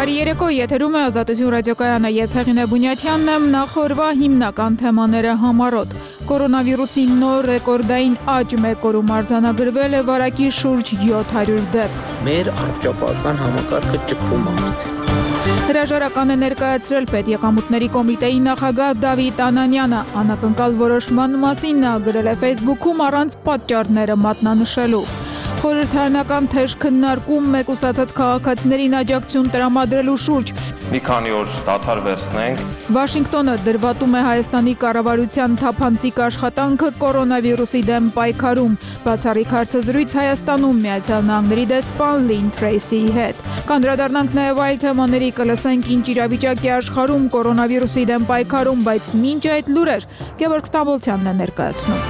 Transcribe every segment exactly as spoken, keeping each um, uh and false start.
Բարի երեկո, եթերում է Ազատություն ռադիոկայանը, ես Հեղինե Բունյաթյանն եմ, նախորվա հիմնական թեմաները համառոտ։ Կորոնավիրուսի նոր ռեկորդային աճ մեկ օրում արձանագրվել է վարակի շուրջ յոթ հարյուր դեպք։ Մեր առողջապահական համակարգը ճկվում է։ Հրաժարական է ներկայացրել Պետեկամուտների կոմիտեի նախագահ Դավիթ Անանյանը, անակնկալ որոշման մասին նա գրել է Facebook-ում առանց պատճառները մատնանշելու։ Խորհրդարանական թեժ քննարկում մեկուսացած քաղաքացիներին աջակցություն տրամադրելու շուրջ։ Մի քանի օր դադար վերցնենք։ Վաշինգտոնը դրվատում է Հայաստանի կառավարության թափանցիկ աշխատանքը կորոնավիրուսի դեմ պայքարում։ Բացառիկ հարցազրույց Հայաստանում Միացյալ Նահանգների դեսպան Լին Թրեյսիի հետ։ Կանդրադառնանք նաև այլ թեմաների, կլսենք ինչ իրավիճակ է աշխարհում կորոնավիրուսի դեմ պայքարում, բայց մինչ այդ լուրեր Գևորգ Ստամբոլցյանն է ներկայացնում։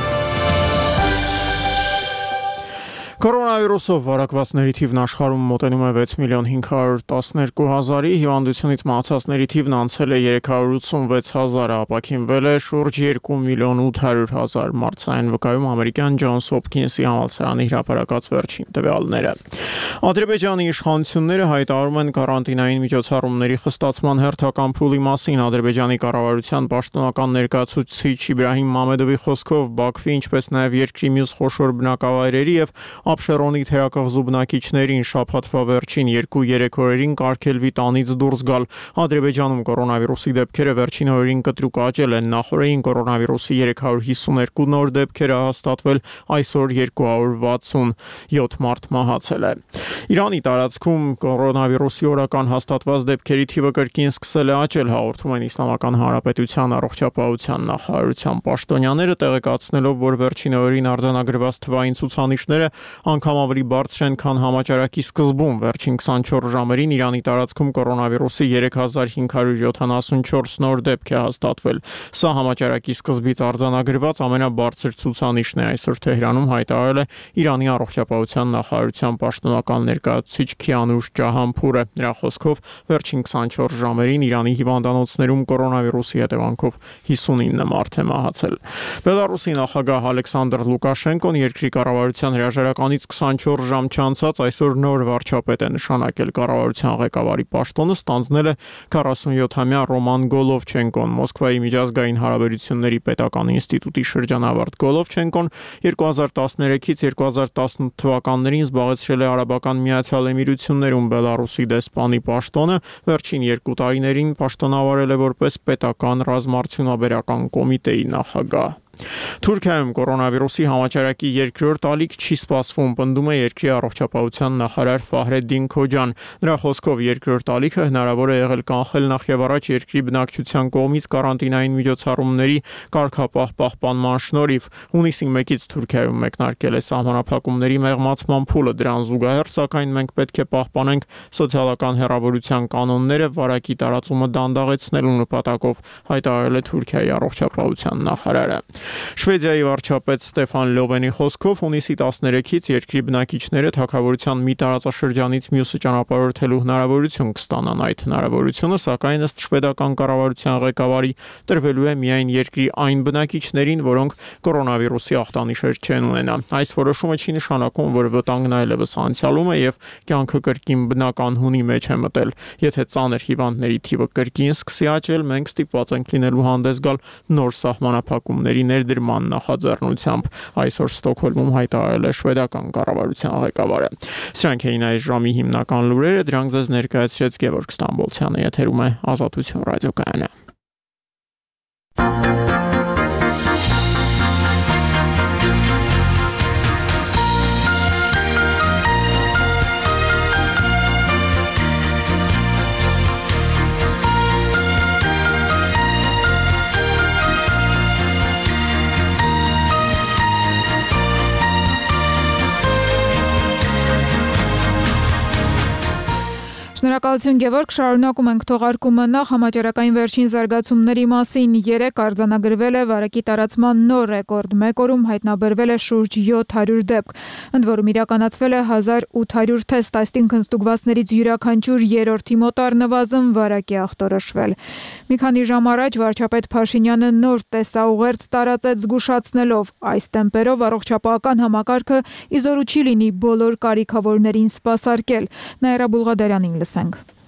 Կորոնավիրուսով վարակվածների թիվն աշխարհում մոտենում է վեց միլիոն հինգ հարյուր տասներկու հազարի, հիվանդությունից մահացածների թիվն անցել է երեք հարյուր ութսունվեց հազարը, ապաքինվել է շուրջ երկու միլիոն ութ հարյուր հազար, մարտային վկայում ամերիկյան Ջոնս Հոփքինսի համալսարանի հրապարակած վերջին տվյալները։ Ադրբեջանի իշխանությունները հայտարարում են կարանտինային միջոցառումների խստացման հերթական փուլի մասին։ Ադրբեջանի կառավարության պաշտոնական ներկայացուցիչ Իբրահիմ Մամեդովի խոսքով Բաքվի, ինչպես նաև երկրի մյուս խոշոր բնակավայրերի եւ Աբշերոնի թերակղզու բնակիչներին շաբաթվա վերջին երկու-երեք օրերին կարգելվի տանից դուրս գալ։ Ադրբեջանում կորոնավիրուսի դեպքերը վերջին օրերին կտրուկ աճել են, նախորդին կորոնավիրուսի երեք հարյուր հիսուներկու նոր դեպքերը հաստատվել, այսօր երկու հարյուր վաթսունյոթ մարդ մահացել է։ Իրանի տարածքում կորոնավիրուսի օրական հաստատված դեպքերի թիվը կրկին սկսել է աճել, հաղորդում են Իսլամական Հանրապետության առողջապահության նախարարության պաշտոնյաները, տեղեկացնելով, որ վերջին օրերին արձանագրված թվային ցուցանիշները անգամ ավելի բարձր են, քան համաճարակի սկզբում։ Վերջին քսանչորս ժամերին Իրանի տարածքում կորոնավիրուսի երեք հազար հինգ հարյուր յոթանասունչորս նոր դեպք է հաստատվել։ Սա համաճարակի սկզբից արձանագրված ամենաբարձր ցուցանիշն է, այսօր Թեհրանում հայտարարել է Իրանի առողջապահության նախարարության պաշտոնական ներկայացուցիչ Քիանուշ Ջահանփուրը։ Նրա խոսքով վերջին քսանչորս ժամերին Իրանի հիվանդանոցներում կորոնավիրուսի հետևանքով հիսունինը մարդ է մահացել։ Բելարուսի նախագահ Ալեքսանդր Լուկաշենկոն երկրի կառավարության հրաժարականից քսանչորս ժամ չանցած այսօր նոր վարչապետ է նշանակել։ Կառավարության ղեկավարի պաշտոնը ստանձնել է քառասունյոթամյա Ռոման Գոլովչենկոն։ Մոսկվայի միջազգային հարաբերությունների պետական ինստիտուտի շրջանավարտ Գոլովչենկոն երկու հազար տասներեքից երկու հազար տասնութ թվականներին զբաղեցրել է Արաբական Միացյալ Էմիրություններում Բելարուսի դեսպանի պաշտոնը, վերջին երկու տարիներին պաշտոնավարել է որպես պետական ռազմարդյունաբերական կոմիտեի նախագահ։ Թուրքիայում կորոնավիրուսի համաճարակի երկրորդ ալիք չի սպասվում, պնդում է երկրի առողջապահության նախարար Ֆահրեդդին Քոջան։ Նրա խոսքով երկրորդ ալիքը հնարավոր է եղել կանխել նախևառաջ երկրի բնակչության կողմից կարանտինային միջոցառումների կարգապահ պահպանման շնորհիվ։ Հունիսի մեկից Թուրքիայում մեկնարկել է սահմանափակումների մեղմացման փուլը, դրան զուգահեռ սակայն մենք պետք է պահպանենք սոցիալական հեռավորության կանոնները վարակի տարածումը դանդաղեցնելու նպատակով, հայտարարել է Թուրքիայի առողջապահության նախարարը։ Շվեդիայի վարչապետ Ստեֆան Լովենի խոսքով հունիսի տասներեքից երկրի բնակիչները թագավորության մի տարածաշրջանից մյուսը ճանապարհորդելու հնարավորություն կստանան։ Այդ հնարավորությունը, սակայն ըստ շվեդական կառավարության ղեկավարի, տրվելու է միայն երկրի այն բնակիչներին, որոնք կորոնավիրուսի ախտանիշեր չեն ունենա։ Այս որոշումը չի նշանակում, որ վտանգն այլևս անցյալում է եւ կյանքը կրկին բնական հունի մեջ է մտել։ Եթե ծանր հիվանդների թիվը կրկին սկսի աճել, մենք ստիպված ենք լինելու հանդես գալ նոր սահմանափակումների ներդրման նախաձեռնությամբ, այսօր Ստոկհոլմում հայտարարել է շվեդական կառավարության ղեկավարը։ Սրանք էին այս ժամի հիմնական լուրերը, դրանք ձեզ ներկայացրեց Գևորգ Ստամբոլցյանը, եթերում է Ազատություն ռադիոկայանը։ Շնորհակալություն Գևորգ, շարունակում ենք թողարկումը նախ համաճարակային վերջին զարգացումների մասին։ Երեկ արձանագրվել է վարակի տարածման նոր ռեկորդ, մեկ օրում հայտնաբերվել է շուրջ յոթ հարյուր դեպք, ընդ որում իրականացվել է հազար ութ հարյուր թեստ, այսինքն ստուգվածներից յուրաքանչյուր երրորդի մոտ առնվազն վարակի ախտորոշվել։ Մի քանի ժամ առաջ վարչապետ Փաշինյանը նոր տեսաուղերձ տարածեց զգուշացնելով, այս տեմպերով առողջապահական համակարգը իզորու չի լինի բոլոր կարիքավորներին սպասարկել։ Նաիրա Բուլղադարյանին լսենք։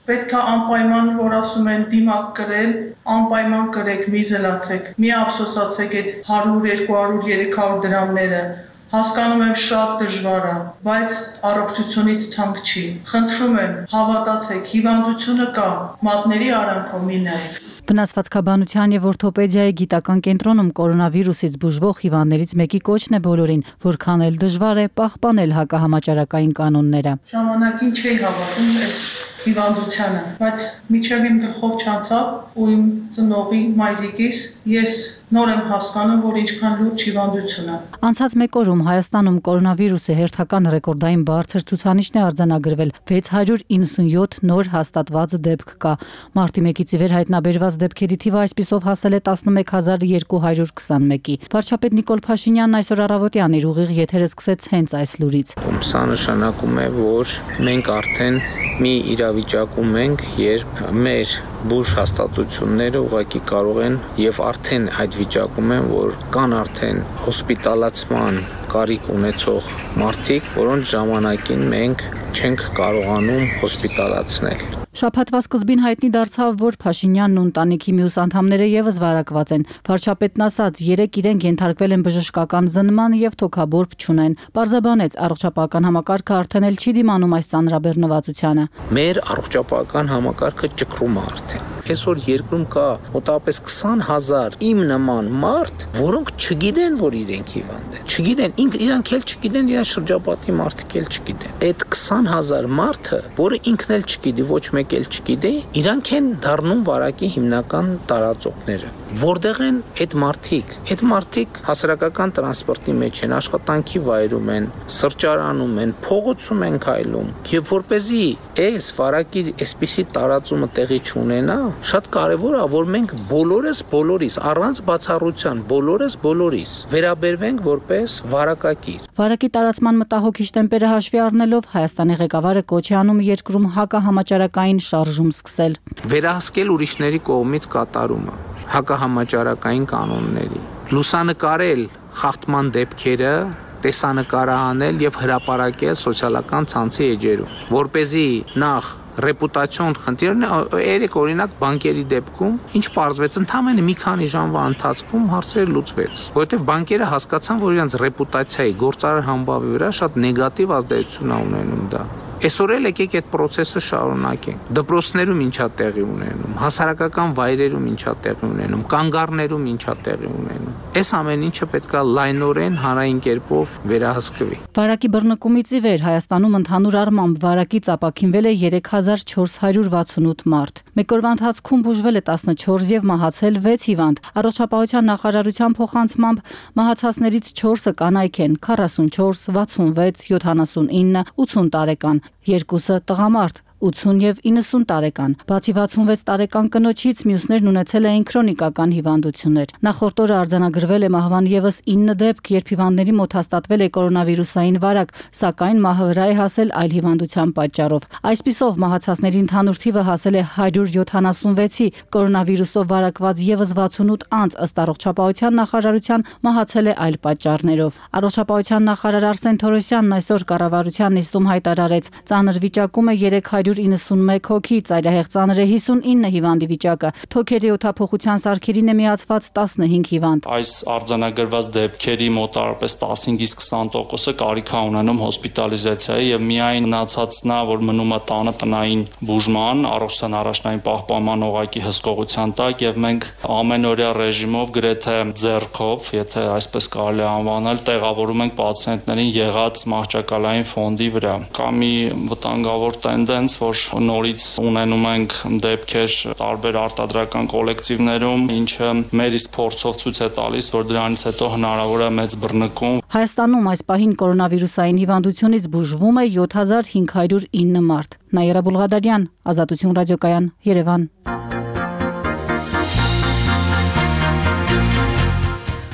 Պետք է անպայման, որ ասում են դիմակ կրել, անպայման կրեք, մի զլացեք, մի ափսոսացեք այդ հարյուր, երկու հարյուր, երեք հարյուր դրամները։ Հասկանում եմ շատ դժվար է, բայց առողջությունից թանկ չի։ Խնդրում եմ, հավատացեք, հիվանդությունը կա, մատների արանքով մի նայեք։ Վնասվածքաբանության եւ օրթոպեդիայի գիտական կենտրոնում կորոնավիրուսից բուժվող հիվանդներից մեկի կոչն է բոլորին, որքան էլ դժվար է պահպանել հակահամաճարակային կանոնները։ Ժամանակին չէի հավատում այս հիվանդությանը, բայց միջև իմ գլխով չանցավ ու իմ ծնողի մայրիկիս ես նոր եմ հասկանում, որ ինչքան լուրջ հիվանդություն է։ Անցած մեկ օրում Հայաստանում կորոնավիրուսի հերթական ռեկորդային բարձր ցուցանիշն է արձանագրվել, վեց հարյուր իննսունյոթ նոր հաստատված դեպք կա։ Մարտի մեկից ի վեր հայտնաբերված դեպքերի թիվը այսպիսով հասել է տասնմեկ հազար երկու հարյուր քսանմեկի։ Վարչապետ Նիկոլ Փաշինյանն այսօր առավոտյան իր ուղիղ եթերը սկսեց հենց այս լուրից։ Սա նշանակում է, որ մենք արդեն մի իրավիճակում ենք, երբ մեր բուժ հաստատությունները ուղղակի կարող են եւ արդեն այդ վիճակում են, որ կան արդեն հոսպիտալացման կարիք ունեցող մարդիկ, որոնց ժամանակին մենք չենք կարողանում հոսպիտալացնել։ Շաբաթվա սկզբին հայտնի դարձավ, որ Փաշինյանն ու ընտանիքի մյուս անդամները եւս վարակված են։ Վարչապետն ասաց, երեք իրենք ենթարկվել են բժշկական զննման եւ թոքաբորբ չունեն։ Պարզաբանեց, առողջապահական համակարգը արդեն էլ չի դիմանում այս ծանրաբեռնվածությանը։ Մեր առողջապահական համակարգը ճկռում է արդեն։ Այսօր երկրում կա մոտավորապես քսան հազար իմ նման մարդ, որոնք չգիտեն, որ իրենք հիվանդ են։ Չգիտեն, ինք իրանք էլ չգիտեն, իրենց շրջապատի մարդիկ էլ չգիտեն։ Այդ քսան հազար մարդը, որը ինքն էլ չգիտի, ոչ մեկ էլ չգիտի, իրանք են դառնում վարակի հիմնական տարածողները։ Որտեղ են այդ մարդիկ։ Այդ մարդիկ հասարակական տրանսպորտի մեջ են, աշխատանքի վայրում են, սրճարանում են, փողոցում են քայլում։ Եվ որպեսզի այս վարակի այսպիսի տարածումը տեղի չունենա, շատ կարևոր է, որ մենք բոլորս բոլորիս առանց բացառության բոլորս բոլորիս վերաբերվենք որպես վարակակիր։ Վարակի տարածման մտահոգիչ տեմպերը հաշվի առնելով Հայաստանի ղեկավարը կոչ է անում երկրում հակահամաճարակային շարժում սկսել։ Վերահսկել ուրիշների կողմից կատարումը, հակահամաճարակային կանոնների, լուսանկարել խախտման դեպքերը, տեսանկարահանել եւ հրապարակել սոցիալական ցանցի էջերում, որպեսզի նախ ռեպուտացիոն խնդիրն երեք օրինակ բանկերի դեպքում ինչ պարզվեց, ընդամենը մի քանի ժամվա ընթացքում հարցերը լուծվեց, որովհետև բանկերը հասկացան, որ իրենց ռեպուտացիայի գործարար համբավի վրա շատ նեգատիվ ազդեցություն է ունենում դա։ Այսօր էլ եկեք այդ process-ը շարունակենք։ Դպրոցներում ինչա տեղի ունենում, հասարակական վայրերում ինչա տեղի ունենում, կանգառներում ինչա տեղի ունենում։ Այս ամեն ինչը պետք է լայնորեն հանրային կերպով վերահսկվի։ Վարակի բռնկումից ի վեր Հայաստանում ընդհանուր առմամբ վարակից ապաքինվել է երեք հազար չորս հարյուր վաթսունութ մարդ։ Մեկ օրվա ընթացքում բուժվել է տասնչորս եւ մահացել վեց հիվանդ։ Առողջապահության նախարարության փոխանցմամբ մահացածներից չորսը կանայք են՝ քառասունչորս, վաթսունվեց, յոթանասունինը, ութուն տարեկան, երկուսը տղամարդ, ութուն եւ իննսուն տարեկան։ Բացի վաթսունվեց տարեկան կնոջից մյուսներն ունեցել էին քրոնիկական հիվանդություններ։ Նախորդ օրը արձանագրվել է մահվան եւս ինը դեպք, երբ հիվանդների մոտ հաստատվել է կորոնավիրուսային վարակ, սակայն մահը վրա է հասել այլ հիվանդության պատճառով։ Այսպիսով մահացածների ընդհանուր թիվը հասել է հարյուր յոթանասունվեցի, կորոնավիրուսով վարակված եւս վաթսունութ անձ ըստ առողջապահության նախարարության մահացել է այլ պատճառներով։ Առողջապահության նախարար Արսեն Թորոսյանն այսօր կառավարության նիստում հայտարարեց, ծանր վիճակում է երեք հարյուր իննսունմեկ հոգի, ծայրահեղ ծանր է հիսունինը հիվանդի վիճակը։ Թոքերի օդափոխության սարքերին է միացված տասնհինգ հիվանդ։ Այս արձանագրված դեպքերի մոտավորապես տասնհինգից քսան տոկոսը կարիք է ունենում հոսպիտալիզացիայի եւ միայն մնացածն է, որ մնում է տանը տնային բուժման, առողջության առաջնային պահպանման օղակի հսկողության տակ եւ մենք ամենօրյա ռեժիմով գրեթե ձեռքով, եթե այսպես կարելի է անվանել, տեղավորում ենք պացիենտներին եղած մահճակալային ֆոնդի վրա։ Կա մի վտանգավոր տենդենս, որ նորից ունենում ենք դեպքեր տարբեր արտադրական կոլեկտիվներում, ինչը մեր իսկ փորձով ցույց է տալիս, որ դրանից հետո հնարավոր է մեծ բռնկում։ Հայաստանում այս պահին կորոնավիրուսային հիվանդությունից բուժվում է յոթ հազար հինգ հարյուր ինը մարդ։ Նաիրա Բուլղադարյան, Ազատություն ռադիոկայան, Երևան։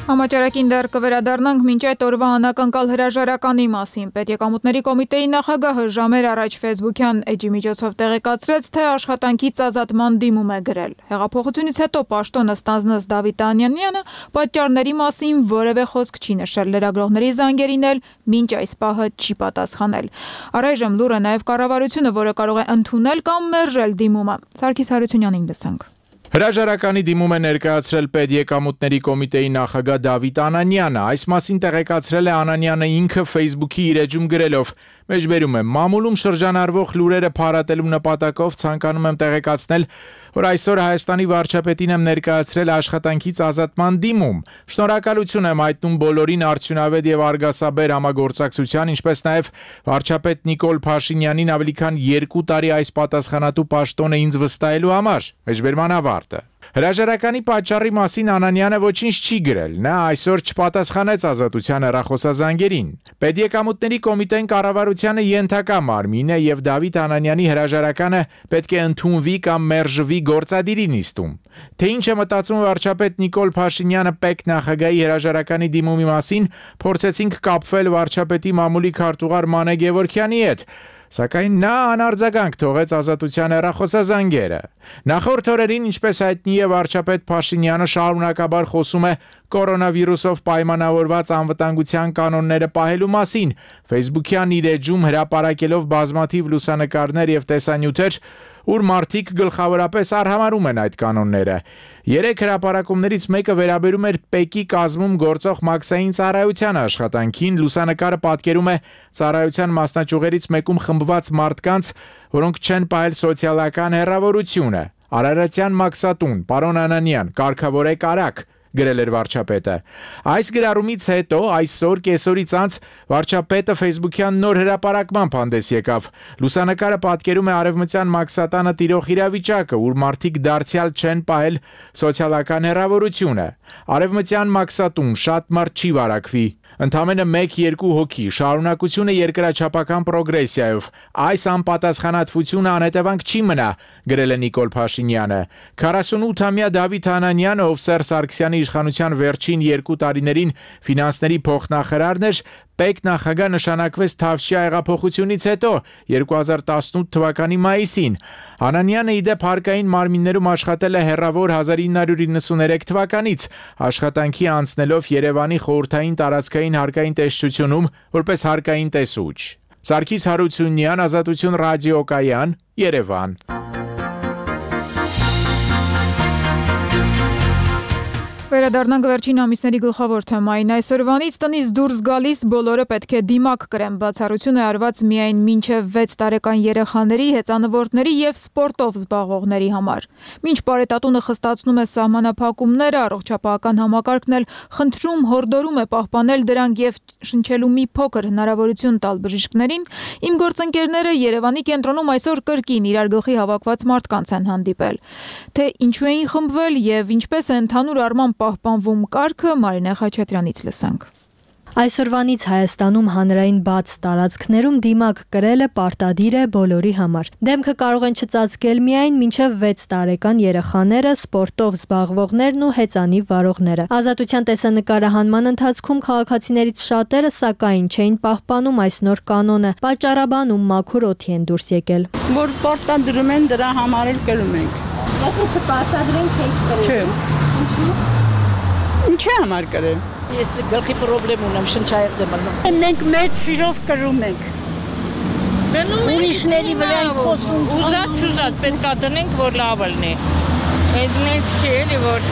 Համաճարակին դեռ կվերադառնանք մինչ այդ օրվա անակնկալ հրաժարականի մասին։ Պետեկամուտների կոմիտեի նախագահը ժամեր առաջ Facebook-յան էջի միջոցով տեղեկացրեց, թե աշխատանքից ազատման դիմում է գրել։ Հեղափոխությունից հետո պաշտոնը ստանձնած Դավիթ Անանյանը պատճառների մասին որևէ խոսք չի նշել, լրագրողների զանգերին էլ մինչ այս պահը չի պատասխանել։ Առայժմ լուր է նաև կառավարությունը, որը կարող է ընդունել կամ մերժել դիմումը։ Սարգիս Հարությունյանին լսենք։ Հրաժարականի դիմում է ներկայացրել Պետեկամուտների կոմիտեի նախագահ Դավիթ Անանյանը։ Այս մասին տեղեկացրել է Անանյանը ինքը Facebook-ի իր էջում գրելով. Մեջբերում եմ, մամուլում շրջանառվող լուրերը փարատելու նպատակով ցանկանում եմ տեղեկացնել, որ այսօր Հայաստանի վարչապետին եմ ներկայացրել աշխատանքից ազատման դիմում։ Շնորհակալություն եմ հայտնում բոլորին արդյունավետ եւ արգասաբեր համագործակցության, ինչպես նաեւ վարչապետ Նիկոլ Փաշինյանին ավելի քան երկու տարի այս պատասխանատու պաշտոնը ինձ վստահելու համար։ Մեջբերման ավարտը։ Հրաժարականի պատճառի մասին Անանյանը ոչինչ չի գրել, նա այսօր չպատասխանեց Ազատության հեռախոսազանգերին։ Պետեկամուտների կոմիտեն կառավարությանը ենթակա մարմին է եւ Դավիթ Անանյանի հրաժարականը պետք է ընդունվի կամ մերժվի գործադիրի նիստում։ Թե ինչ է մտածում վարչապետ Նիկոլ Փաշինյանը ՊԵԿ նախագահի հրաժարականի դիմումի մասին, փորձեցինք կապվել վարչապետի մամուլի քարտուղար Մանե Գևորգյանի հետ, սակայն նա անարձագանք թողեց Ազատության հեռախոսազանգերը։ Նախորդ օրերին, ինչպես հայտնի է, վարչապետ Փաշինյանը շարունակաբար խոսում է կորոնավիրուսով պայմանավորված անվտանգության կանոնները պահելու մասին, Facebook-յան իր էջում հրապարակելով բազմաթիվ լուսանկարներ եւ տեսանյութեր, ուր մարդիկ գլխավորապես արհամարում են այդ կանոնները։ Երեք հրապարակումներից մեկը վերաբերում էր ՊԵԿ-ի կազմում գործող մաքսային ծառայության աշխատանքին, լուսանկարը պատկերում է ծառայության մասնաճյուղերից մեկում խմբված մարդկանց, որոնք չեն պահել սոցիալական հեռավորությունը։ Արարատյան մաքսատուն, պարոն Անանյան, կարգավորեք արագ, գրել էր վարչապետը։ Այս գրառումից հետո այսօր կեսօրից անց վարչապետը Facebook-յան նոր հրապարակման հանդես եկավ։ Լուսանկարը պատկերում է արևմտյան մաքսատանը տիրող իրավիճակը, ուր մարդիկ դարձյալ չեն պահել սոցիալական հեռավորությունը։ Արևմտյան մաքսատուն շատ մարդ չի վարակվի։ Ընդամենը մեկ-երկու հոգի, շարունակությունը երկրաչափական պրոգրեսիայով։ Այս անպատասխանատվությունը անհետևանք չի մնա, գրել է Նիկոլ Փաշինյանը։ քառասունութամյա Դավիթ Անանյանը, ով Սերժ Սարգսյանի իշխանության վերջին երկու տարիներին ֆինանսների փոխնախարարն էր, ՊԵԿ նախագահ նշանակվեց Թավշյա հեղափոխությունից հետո երկու հազար տասնութ թվականի մայիսին։ Անանյանը իդեպ հարկային մարմիններում աշխատել է հեռավոր հազար ինը հարյուր իննսուներեք թվականից, աշխատանքի անցնելով Երևանի խորհրդային տարածքային հարկային տեսչությունում որպես հարկային տեսուչ։ Սարգիս Հարությունյան, Ազատություն ռադիոկայան, Երևան։ Վերադառնանք վերջին ամիսների գլխավոր թեմային։ Այսօրվանից տնից դուրս գալիս բոլորը պետք է դիմակ կրեն, բացառություն է արված միայն մինչև վեց տարեկան երեխաների, հեծանվորդների եւ սպորտով զբաղվողների համար։ Մինչ Պարետատունը խստացնում է սահմանափակումները, առողջապահական համակարգն էլ խնդրում, հորդորում է պահպանել դրանք եւ շնչելու մի փոքր հնարավորություն տալ բժիշկներին, իմ գործընկերները Երևանի կենտրոնում այսօր կրկին իրար գլխի հավաքված մարդկանց են հանդիպել։ Թե ինչու էին խմբվել եւ ինչպես է ընդհանուր առմամբ պահպանվում կարգը, Մարինե Խաչատրյանից լսանք։ Այսօրվանից Հայաստանում հանրային բաց տարածքներում դիմակ կրելը պարտադիր է բոլորի համար։ Դեմքը կարող են չծածկել միայն մինչև վեց տարեկան երեխաները, սպորտով զբաղվողներն ու հեծանիվ վարողները։ Ազատության տեսանկարահանման ընթացքում քաղաքացիներից շատերը սակայն չէին պահպանում այս նոր կանոնը, պատճառաբան ու մաքուր օդի են դուրս եկել։ Որ պարտադրում են, դրա համար էլ կրում ենք։ Եթե չպարտադրեն, չեք կրել։ Ինչու՞։ Ինչի՞ համար կրել։ Ես գլխի խնդրեմ ունեմ, շնչայերդ եմ անում։ Մենք մեծ սիրով կրում ենք։ Դնում ենք ուրիշների վրա ենք խոսում։ Ուզած չուզած պետք է դնենք, որ լավ լինի։ Այդ նենց չի էլի, որ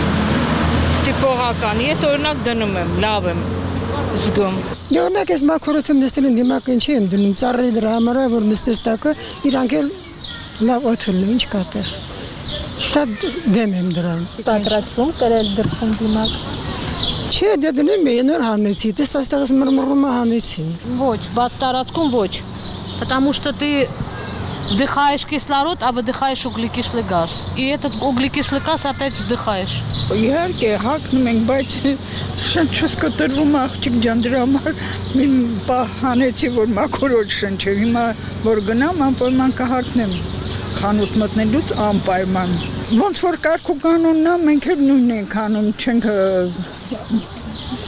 ստիպողական։ Ես օրինակ դնում եմ, լավ եմ զգում։ Օրինակ ես մաքրություն նստելին դիմակ ինչի եմ դնում, ծառերի դրա համար է, որ նստես տակը, իրանք էլ լավ օդը ինչ կատեր։ Շատ դեմ եմ դրան։ Պատրաստվում կրել դրսում դիմակ։ Չէ, դե դնում եմ նոր հանեցի, դες այստեղս մրմռումը հանեցի։ Ոչ, բաց տարածքում ոչ, потому что ты вдыхаешь кислород, а выдыхаешь углекислый газ. И этот углекислый газ опять вдыхаешь. Իհարկե, հակնում ենք, բայց շնչ չսկտրվում աղջիկ ջան դրա համար պահ հանեցի, որ մաքրոջ շնչը, հիմա որ գնամ, անպայման կհակնեմ։ Խանութ մտնելուց անպայման։ Ոնց որ կարգ ու կանոնն է, մենք էլ նույնն ենք անում, չենք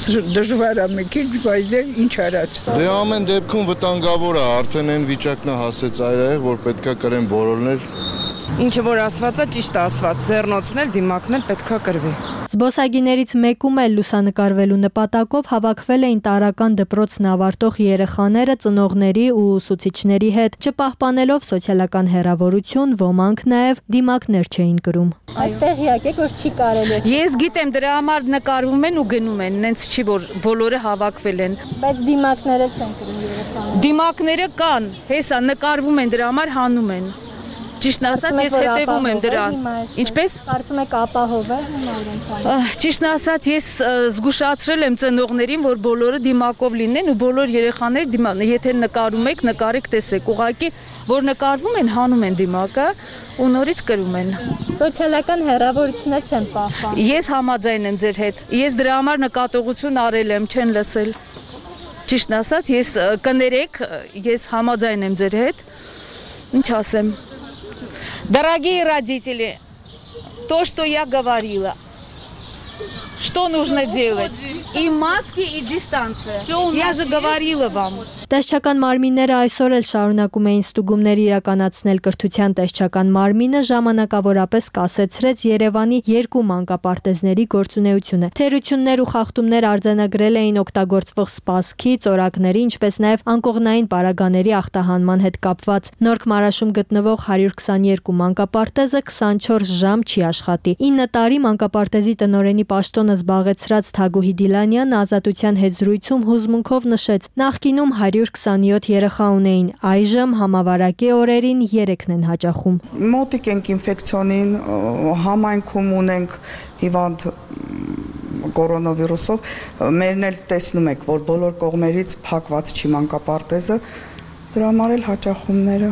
դժվար է մի քիչ, բայց դե ինչ արած։ Դե ամեն դեպքում վտանգավոր է, արդեն այն վիճակն է հասեց այրայեղ, որ պետքա կրեն բոլորներ։ Ինչը որ ասված է, ճիշտ է ասված, ձեռնոցն էլ դիմակն էլ պետքա կրվի։ Զբոսայգիներից մեկում էլ լուսանկարվելու նպատակով հավաքվել էին տարրական դպրոցն ավարտող երեխաները ծնողների ու ուսուցիչների հետ, չպահպանելով սոցիալական հեռավորություն, ոմանք նաև դիմակներ չէին կրում։ Այստեղ եկեք, որ չի կարելի։ Ես գիտեմ, դրա համար նկարվում են ու գնում են, նենց չի որ բոլորը հավաքվել են։ Բայց դիմակները չեն կրում երեխաները։ Դիմակները կան, հեսա նկարվում են, դրա համար հանում են։ Ճիշտն ասած, ես հետևում եմ դրան։ Ինչպես? Կարծում եք ապահով է հիմա։ Ճիշտն ասած, ես զգուշացրել եմ ծնողներին, որ բոլորը դիմակով լինեն ու բոլոր երեխաները դիմակ, եթե նկարում եք, նկարեք, տեսեք։ Ուղղակի, որ նկարվում են, հանում են դիմակը ու նորից կրում են։ Սոցիալական հեռավորություններ չեն պահպանում։ Ես համաձայն եմ ձեր հետ։ Ես դրա համար նկատողություն արել եմ, չեն лысել։ Ճիշտն ասած, ես կներեք, ես համաձայն եմ ձեր հետ։ Ինչ ասեմ։ Дорогие родители, то, что я говорила, что нужно делать? И маски, и дистанция. Я же говорила вам. Տեսչական մարմինները այսօր էլ շարունակում էին ստուգումներ իրականացնել կրթության տեսչական մարմինը ժամանակավորապես կասեցրեց Երևանի երկու մանկապարտեզների գործունեությունը։ Թերություններ ու խախտումներ արձանագրել էին օգտագործվող սպասքի, ծորակների, ինչպես նաև անկողնային պարագաների ախտահանման հետ կապված։ Նորք Մարաշում գտնվող հարյուր քսաներկու մանկապարտեզը քսանչորս ժամ չի աշխատի։ ինը տարի մանկապարտեզի տնօրենի պաշտոնը զբաղեցրած Թագուհի Դիլանյանն Ազատության հետ զրույցում հուզմունքով նշեց. նախկինում հարյուր քսանյոթ երեխա ունեին, այժմ համավարակի օրերին երեքն են հաճախում։ Մոտիկ ենք ինֆեկցիոնին, համայնքում ունենք հիվանդ կորոնավիրուսով, մերն էլ տեսնում եք, որ բոլոր կողմերից փակված չի մանկապարտեզը, դրա համար էլ հաճախումները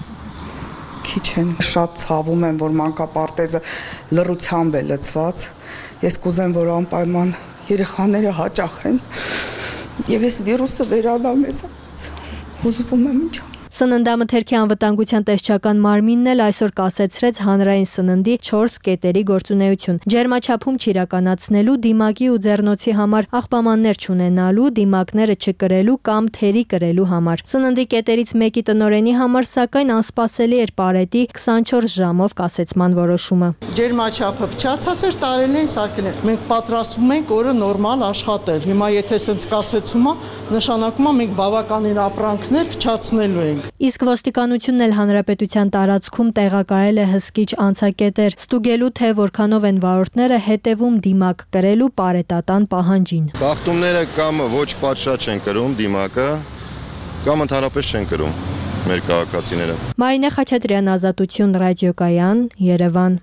քիչ են։ Շատ ցավում եմ, որ մանկապարտեզը լռությամբ է լցված։ Ես կուզեմ, որ անպայման երեխաները հաճախեն եւ այս վիրուսը վերանա մեզ։ Հուզվում եմ ինչ։ Սննդամթերքի անվտանգության տեսչական մարմինն էլ այսօր կասեցրեց հանրային սննդի չորս կետերի գործունեություն։ Ջերմաչափում չիրականացնելու, դիմակի ու ձեռնոցի համար աղբամաններ չունենալու, դիմակները չկրելու կամ թերի կրելու համար։ Սննդի կետերից մեկի տնօրենի համար սակայն անսպասելի էր Պարետի քսանչորս ժամով կասեցման որոշումը։ Ջերմաչափը փչացած էր, տարել են սարքնել։ Մենք պատրաստվում ենք օրը նորմալ աշխատել։ Հիմա եթե սենց կասեցում է, նշանակում է մենք բավականին ապրանքներ փչացնելու ենք։ Իսկ ոստիկանությունն էլ հանրապետության տարածքում տեղակայել է հսկիչ անցակետեր, ստուգելու թե որքանով են վարորդները հետևում դիմակ կրելու պարետատան պահանջին։ Խախտումները կամ ոչ պատշաճ չեն կրում դիմակը, կամ ընդհանրապես չեն կրում մեր քաղաքացիները։ Մարինե Խաչատրյան, Ազատություն ռադիոկայան, Երևան։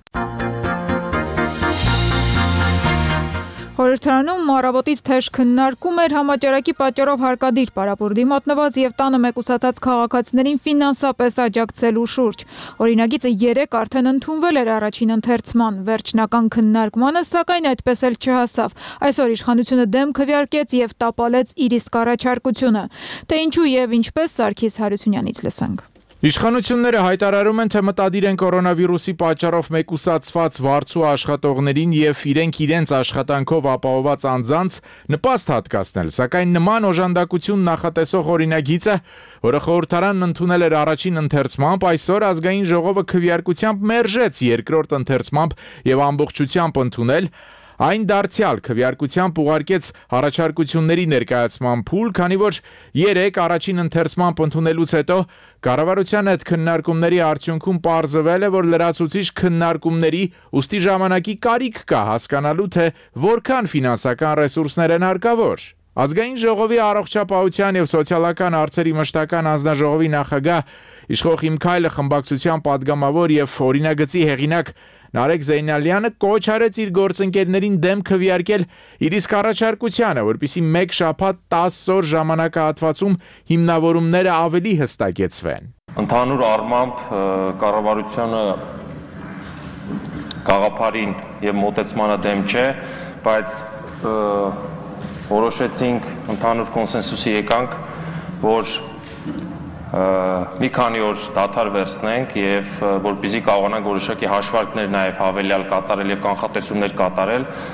Խորհրդարանում առավոտից թեժ քննարկում էր համաճարակի պատճառով հարկադիր պարապորտի մատնված եւ տանը մեկուսացած քաղաքացիներին ֆինանսապես աջակցելու շուրջ։ Օրինագիծը երեկ արդեն ընդունվել էր առաջին ընթերցման վերջնական քննարկմանը, սակայն այդպես էլ չհասավ։ Այսօր իշխանությունը դեմ քվեարկեց եւ տապալեց իր իսկ առաջարկությունը։ Թե ինչու եւ ինչպես Սարգիս Հարությունյանից լսենք։ Իշխանությունները հայտարարում են, թե մտադիր են կորոնավիրուսի պատճառով մեկուսացված վարձու աշխատողներին եւ իրենք իրենց աշխատանքով ապահովված անձանց նպաստ հատկացնել, սակայն նման օժանդակություն նախատեսող օրինագիծը, որը խորհրդարանն ընդունել էր առաջին ընթերցմամբ, այսօր ազգային ժողովը քվեարկությամբ մերժեց երկրորդ ընթերցմամբ եւ ամբողջությամբ ընդունել։ Այն դարձյալ քվեարկությամբ ուղարկեց առաջարկությունների ներկայացման փուլ, քանի որ երեկ առաջին ընթերցմամբ ընդունելուց հետո կառավարության հետ քննարկումների արդյունքում պարզվել է, որ լրացուցիչ քննարկումների ուստի ժամանակի կարիք կա հասկանալու, թե որքան ֆինանսական ռեսուրսներ են հարկավոր։ Ազգային ժողովի առողջապահության եւ սոցիալական հարցերի մշտական անձնաժողովի նախագահ Իշխող Իմ Քայլը խմբակցության падգամավոր եւ օրինագծի հեղինակ Նարեկ Զեյնալյանը կոչ արեց իր գործընկերներին դեմ քվեարկել իր իսկ առաջարկությանը, որպեսզի մեկ շաբաթ տասը օր ժամանակահատվածում հիմնավորումները ավելի հստակեցվեն։ Ընդհանուր առմամբ կառավարությունը գաղափարին եւ մոտեցմանը դեմ չէ, բայց որոշեցինք ընդհանուր կոնսենսուսի եկանք, որ մի քանի օր դադար վերցնենք եւ որպեսզի կարողանանք որոշակի հաշվարկներ նաեւ հավելյալ կատարել եւ կանխատեսումներ կատարել,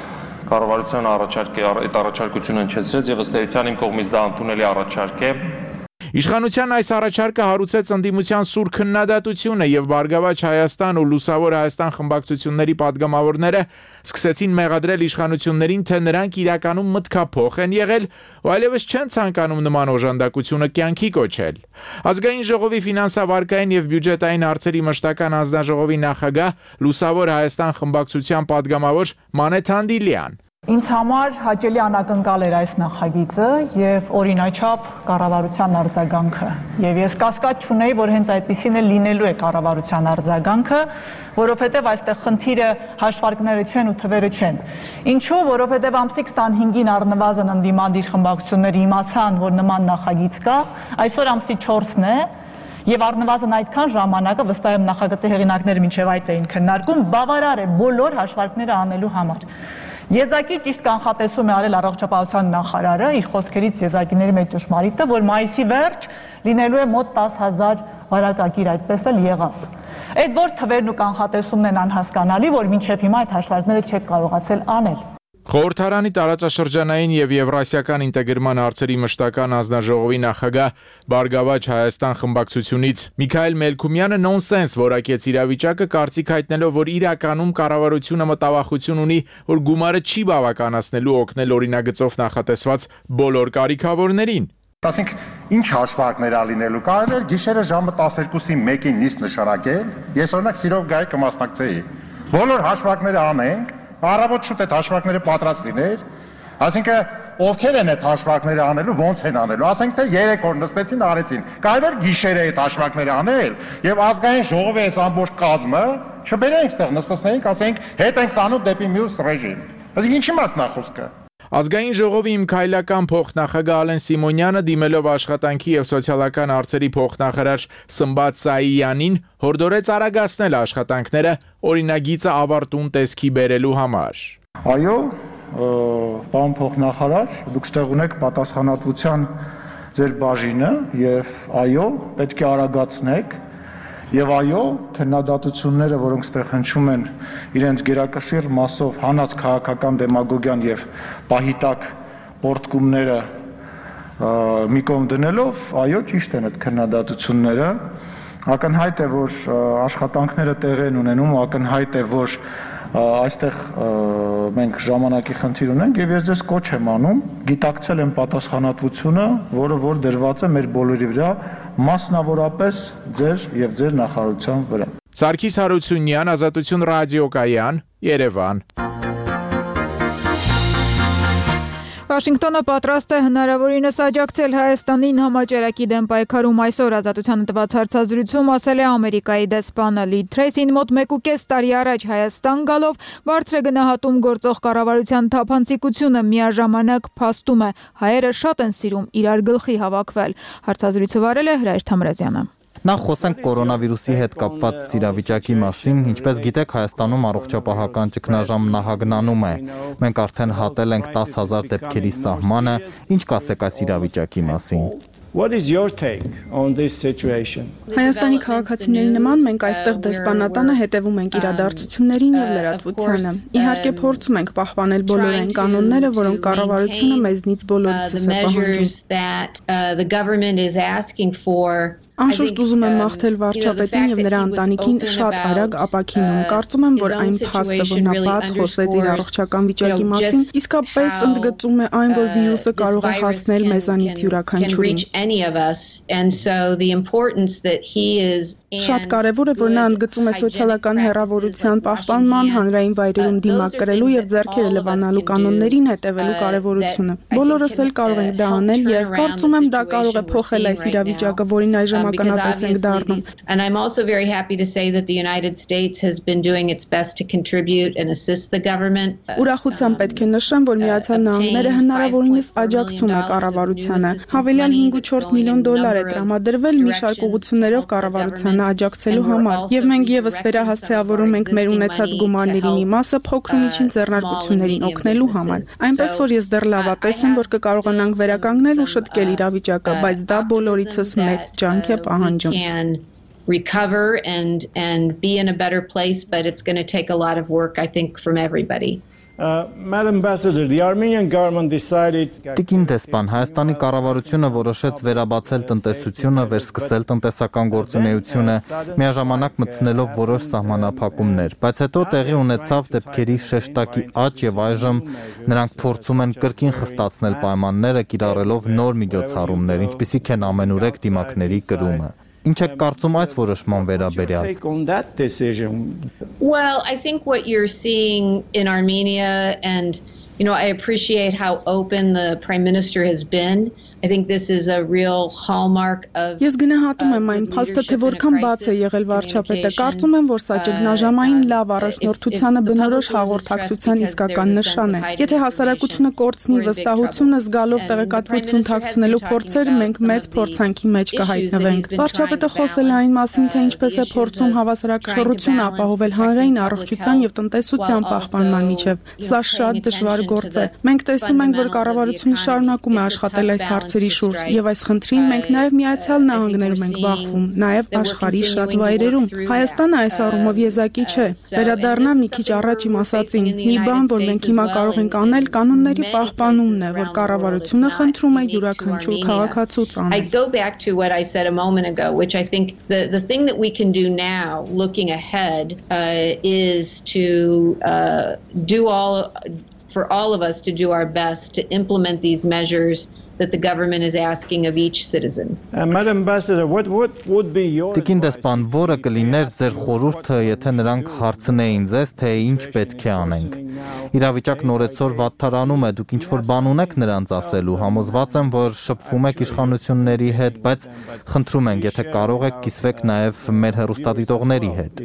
կառավարության առաջարկի այդ առաջարկությունը հնչեցրեց եւ ըստ էության իմ կողմից դա ընդունելի առաջարկ է։ Իշխանության այս առաջարկը հարուցեց ընդդիմության սուր քննադատությունը եւ Բարգավաճ Հայաստան ու Լուսավոր Հայաստան խմբակցությունների падգամավորները սկսեցին մեղադրել իշխանություններին, թե նրանք իրականում մտքափոխ են եղել ու այլևս չեն ցանկանում նման օժանդակությունը կյանքի կոչել։ Ազգային ժողովի ֆինանսավարկային եւ բյուջետային հարցերի մշտական հանձնաժողովի նախագահ Լուսավոր Հայաստան խմբակցության падգամավոր Մանեթ Հանդիլյան Ինձ համար հաճելի անակնկալ էր այս նախագիծը եւ օրինաչափ կառավարության արձագանքը եւ ես կասկած չունեի, որ հենց այդպեսին էլ լինելու է կառավարության արձագանքը, որովհետեւ այստեղ խնդիրը հաշվարկները չեն ու թվերը չեն։ Ինչու, որովհետեւ ամսի քսանհինգին առնվազն ընդդիմադիր խմբակցությունները իմացան, որ նման նախագիծ կա, այսօր ամսի չորսն է Եվ առնվազն այդքան ժամանակը վստահ եմ նախագծի հեղինակները մինչև այդ էին քննարկում, բավարար է բոլոր հաշվարկները անելու համար։ Եզակի ճիշտ կանխատեսում է արել առողջապահության նախարարը իր խոսքերից եզակիների մեջ ճշմարիտը, որ մայիսի վերջ լինելու է մոտ տասը հազար վարակագիր, այդպես էլ եղավ։ Այդ որ թվերն ու կանխատեսումն են անհասկանալի, որ մինչև հիմա այդ հաշվարկները չեք կարողացել անել։ Խորհրդարանի տարածաշրջանային եւ եվրասիական ինտեգրման հարցերի մշտական հանձնաժողովի նախագահ Բարգավաճ Հայաստան խմբակցությունից Միքայել Մելքումյանը նոնսենս որակեց իրավիճակը, կարծիք հայտնելով, որ իրականում կառավարությունը մտավախություն ունի, որ գումարը չի բավականացնելու օգնել օրինագծով նախատեսված բոլոր կարիքավորներին։ Ասենք ինչ հաշվարկներ ա լինելու, կարելի է գիշերը ժամը տասներկուսի մեկին նիստ նշանակել, ես օրինակ սիրով գայի կմասնակցեի։ Բոլոր հաշվարկները անենք, առավոտ շուտ այդ հաշվարկները պատրաստ լիներ, այսինքն ովքեր են այդ հաշվարկները անելու, ոնց են անելու, ասենք թե երեք օր նստեցին, արեցին, կարելի է գիշերը այդ հաշվարկները անել եւ ազգային ժողովի այս ամբողջ կազմը չբերենք այստեղ նստեցնենք, ասենք հետ ենք տանում դեպի մյուս ռեժիմ։ Այսինքն ինչի մասն է խոսքը։ Ազգային ժողովի իմ քայլական փոխնախագահ Ալեն Սիմոնյանը դիմելով աշխատանքի եւ սոցիալական հարցերի փոխնախարար Սմբատ Սաիյանին հորդորեց արագացնել աշխատանքները օրինագիծը ավարտուն տեսքի բերելու համար։ Այո, պարոն փոխնախարար, դուք ստեղ ունեք պատասխանատվության ձեր բաժինը եւ այո, պետք է արագացնեք Եվ այո, քննադատությունները, որոնք ստեղ հնչում են իրենց գերակշիռ մասով հանած քաղաքական դեմագոգիան եւ պահիտակ պորտկումները մի կողմ դնելով, այո, ճիշտ են այդ քննադատությունները։ Ակնհայտ է, որ աշխատանքները տեղ են ունենում, ակնհայտ է, որ այստեղ մենք ժամանակի խնդիր ունենք եւ ես ձեզ կոչ եմ անում, գիտակցել եմ պատասխանատվությունը, որը որ դրված է մեր բոլորի վրա, մասնավորապես ձեր եւ ձեր նախարարության վրա։ Սարգիս Հարությունյան, Ազատություն ռադիոկայան, Երևան։ Վաշինգտոնը պատրաստ է հնարավորինս աջակցել Հայաստանին համաճարակի դեմ պայքարում այսօր Ազատությանը տված հարցազրույցում ասել է Ամերիկայի դեսպանը Լի Թրեյսին մոտ մեկ ու կես տարի առաջ Հայաստան գալով բարձր է գնահատում գործող կառավարության թափանցիկությունը միաժամանակ փաստում է հայերը շատ են սիրում իրար գլխի հավաքվել։ Հարցազրույցը վարել է Հրայր Թամրազյանը։ Նախ խոսենք կորոնավիրուսի հետ կապված իրավիճակի մասին, ինչպես գիտեք, Հայաստանում առողջապահական ճգնաժամ նահագնանում է։ Մենք արդեն հատել ենք տասը հազար դեպքերի սահմանը, ինչ կասեք այս իրավիճակի մասին։ What is your take on this situation? Հայաստանի քաղաքացիների նման մենք այստեղ դեսպանատանը հետևում ենք իրադարձություններին եւ լրատվությանը։ Իհարկե փորձում ենք պահպանել բոլոր այն կանոնները, որոնք կառավարությունը մեզնից բոլորիցս է պահանջում։ Անշուշտ ուզում եմ մաղթել վարչապետին եւ նրա ընտանիքին շատ արագ ապաքինում։ Կարծում եմ, որ այն փաստը, որ նա բաց խոսեց իր առողջական վիճակի մասին, իսկապես ընդգծում է այն, որ վիրուսը կարող է հասնել մեզանից յուրաքանչյուրին։ Շատ կարևոր է, որ նա ընդգծում է սոցիալական հեռավորության պահպանման, հանրային վայրերում դիմակ կրելու եւ ձեռքերը լվանալու կանոններին հետևելու կարևորությունը։ Բոլորս էլ կարող ենք դա անել եւ կարծում եմ դա կարող է փոխել այս իրավիճակը, որին այժմ ականատես ենք դառնում։ And I'm also very happy to say that the United States has been doing its best to contribute and assist the government. Ուրախությամբ պետք է նշեմ, որ Միացյալ Նահանգները հնարավորինս աջակցում է կառավարությանը։ Հավելյալ հինգ ու չորս միլիոն դոլար է տրամադրվել մի շարք ուղղություններով կառավարությանը աջակցելու համար։ Եվ մենք եւս վերահասցեավորում ենք մեր ունեցած գումարների մի մասը փոքր ու միջին ձեռնարկություններին օգնելու համար։ Այնպես որ ես դեռ լավատես եմ, որ կկարողանանք վերականգնել ու շտկել իրավիճակը, բայց դա բոլորիցս մեծ ջանք է պահանջում։ Recover and and be in a better place, but it's going to take a lot of work, I think, from everybody. Uh, Madam Ambassador, the Armenian government decided Տիկին դեսպան, Հայաստանի կառավարությունը որոշեց վերաբացել տնտեսությունը, վերսկսել տնտեսական գործունեությունը, միաժամանակ մտցնելով որոշ սահմանափակումներ, բայց հետո տեղի ունեցավ դեպքերի շեշտակի աճ եւ այժմ նրանք փորձում են կրկին խստացնել պայմանները, կիրառելով նոր միջոցառումներ, ինչպիսիք են ամենուրեք դիմակների կրումը։ Ինչ եք կարծում այս որոշման վերաբերյալ։ Well, I think what you're seeing in Armenia, and you know, I appreciate how open the Prime Minister has been. I think this is a real hallmark of Ես գնահատում եմ այն փաստը, թե որքան բաց է եղել վարչապետը։ Կարծում եմ, որ սա ճգնաժամային լավ առաջնորդությանը բնորոշ հաղորդակցության իսկական նշան է։ Եթե հասարակությունը կորցնի վստահությունը, զգալով տեղեկատվություն թաքցնելու փորձեր, մենք մեծ փորձանքի մեջ կհայտնվենք։ Վարչապետը խոսել է այն մասին, թե ինչպես է փորձում հավասարակշռությունը ապահովել հանրային առողջության եւ տնտեսության պահպանման միջև։ Սա շատ դժվար գործ է։ Մենք տեսնում ենք, որ կառավարությունը շարունակում է աշխատել այս հարցերի շուրջ, եւ այս խնդրին մենք նաեւ Միացյալ Նահանգներում ենք բախվում, նաեւ աշխարհի շատ վայրերում։ Հայաստանը այս առումով եզակի չէ։ Վերադառնամ մի քիչ առաջ իմ ասածին, մի բան, որ մենք հիմա կարող ենք անել, կանոնների պահպանումն է, որ կառավարությունը խնդրում է յուրաքանչյուր քաղաքացուց անել։ I go back to what I said a moment ago, which I think the the thing that we can do now, looking ahead, uh, is to uh, do all for all of us to do our best to implement these measures that the government is asking of each citizen. Uh, Madam Ambassador, what what would be your Տիկին դեսպան, որը կլիներ ձեր խորհուրդը, եթե նրանք հարցնեին ձեզ, թե ինչ պետք է անենք։ Իրավիճակն օրեցօր վատթարանում է, դուք ինչ-որ բան ունեք նրանց ասելու, համոզված եմ, որ շփվում եք իշխանությունների հետ, բայց խնդրում ենք, եթե կարող եք, կիսվեք նաև մեր հեռուստադիտողների հետ։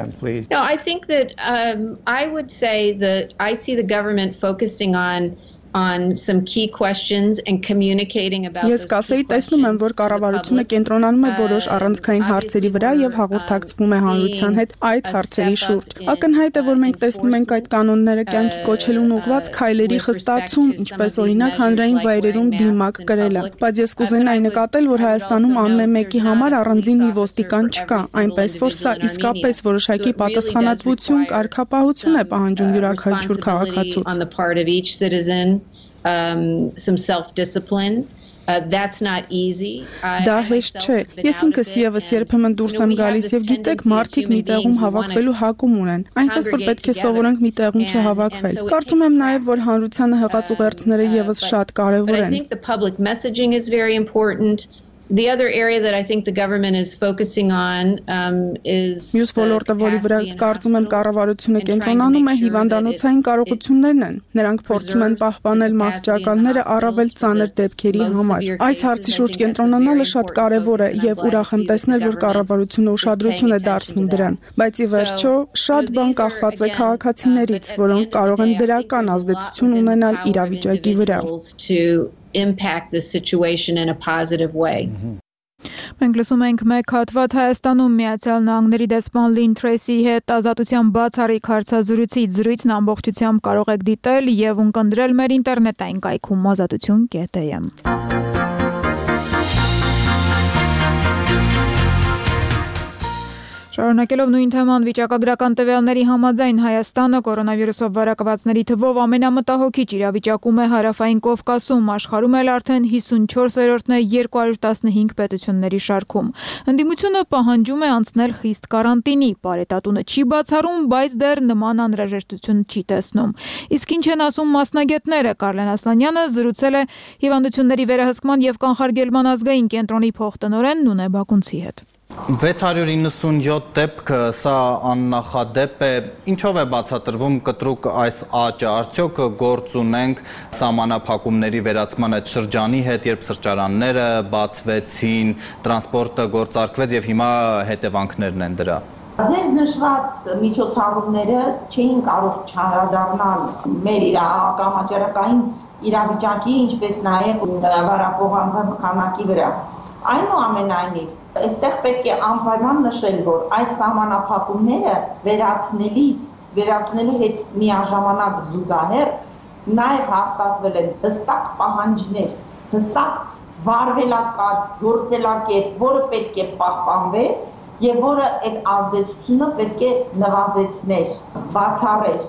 No, I think that um, I would say that I see the government focusing on on some key questions and communicating about Ես կասեի, տեսնում եմ, որ կառավարությունը կենտրոնանում է որոշ առանցքային հարցերի վրա եւ հաղորդակցվում է հանրության հետ այդ հարցերի շուրջ։ Ակնհայտ է, որ մենք տեսնում ենք այդ կանոնները կյանքի կոչելուն ուղղված քայլերի խստացում, ինչպես օրինակ հանրային վայրերում դիմակ կրելը։ Բայց ես կուզենայի նկատել, որ Հայաստանում ամեն մեկի համար առանձին մի ոստիկան չկա, այնպես որ սա իսկապես որոշակի պատասխանատվություն, կարգապահություն է պահանջում յուրաքանչյուր քաղաքացուց։ Um, some self-discipline. Uh, that's not easy. Դա հեշտ չէ։ Ես ինքս եւս երբեմն դուրս եմ գալիս եւ գիտեք, մարդիկ մի տեղում հավաքվելու հակում ունեն։ Այնպես որ պետք է սովորենք մի տեղում չհավաքվել։ Կարծում եմ նաեւ, որ հանրությանը հղած ուղերձները եւս շատ կարեւոր են։ I think the public messaging is very important. The other area that I think the government is focusing on um, is Մյուս ոլորտը, որի վրա կարծում եմ կառավարությունը կենտրոնանում է, հիվանդանոցային կարողություններն են։ Նրանք փորձում են պահպանել մահճակալները առավել ծանր դեպքերի համար։ Այս հարցի շուրջ կենտրոնանալը շատ կարևոր է եւ ուրախ եմ տեսնել, որ կառավարությունը ուշադրություն է դարձնում դրան։ Բայց ի վերջո շատ բան կախված է քաղաքացիներից, որոնք կարող են դրական ազդեցություն ունենալ իրավիճակի վրա։ Impact the situation in a positive way. Մենք լսում ենք մեկ հատված Հայաստանում Միացյալ Նահանգների դեսպան Լին Թրեյսիի հետ ազատության բացառիկ հարցազրույցից զրույցն ամբողջությամբ կարող եք դիտել եւ ունկնդրել մեր ինտերնետային կայքում ազատություն կետ էյ էմ։ Շարունակելով նույն թեման, վիճակագրական տվյալների համաձայն Հայաստանը կորոնավիրուսով վարակվածների թվով ամենամտահոգիչ իրավիճակում է Հարավային Կովկասում, աշխարհում էլ արդեն հիսունչորսերորդն է երկու հարյուր տասնհինգ պետությունների շարքում։ Ընդդիմությունը պահանջում է անցնել խիստ կարանտինի, Պարետատունը չի բացառում, բայց դեռ նման անհրաժեշտություն չի տեսնում։ Իսկ ինչ են ասում մասնագետները, Կարլեն Ասլանյանը զրուցել է հիվանդությունների վերահսկման եւ կանխարգելման ազգային կենտրոնի փոխտնօրեն Նունե Բակունցի հետ։ վեց հարյուր իննսունյոթ դեպքը, սա աննախադեպ է, ինչով է բացատրվում կտրուկ այս աճը, արդյոք գործ ունենք սահմանափակումների վերացման այդ շրջանի հետ, երբ սրճարանները բացվեցին, տրանսպորտը գործարկվեց եւ հիմա հետևանքներն են դրա։ Ձեր նշված միջոցառումները չէին կարող չանդրադառնալ մեր կամաճարակային իրավիճակի, ինչպես նաեւ վարակող անձանց քանակի վրա։ Այնուամենայնիվ, այստեղ պետք է անպայման նշել, որ այդ սահմանափակումները վերացնելիս, վերացնելու հետ միաժամանակ զուգահեռ նաև հաստատվել են հստակ պահանջներ, հստակ վարվելակարգ, գործելակերպ, որը պետք է պահպանվեր եւ որը այդ ազդեցությունը պետք է նվազեցներ, բացառեր։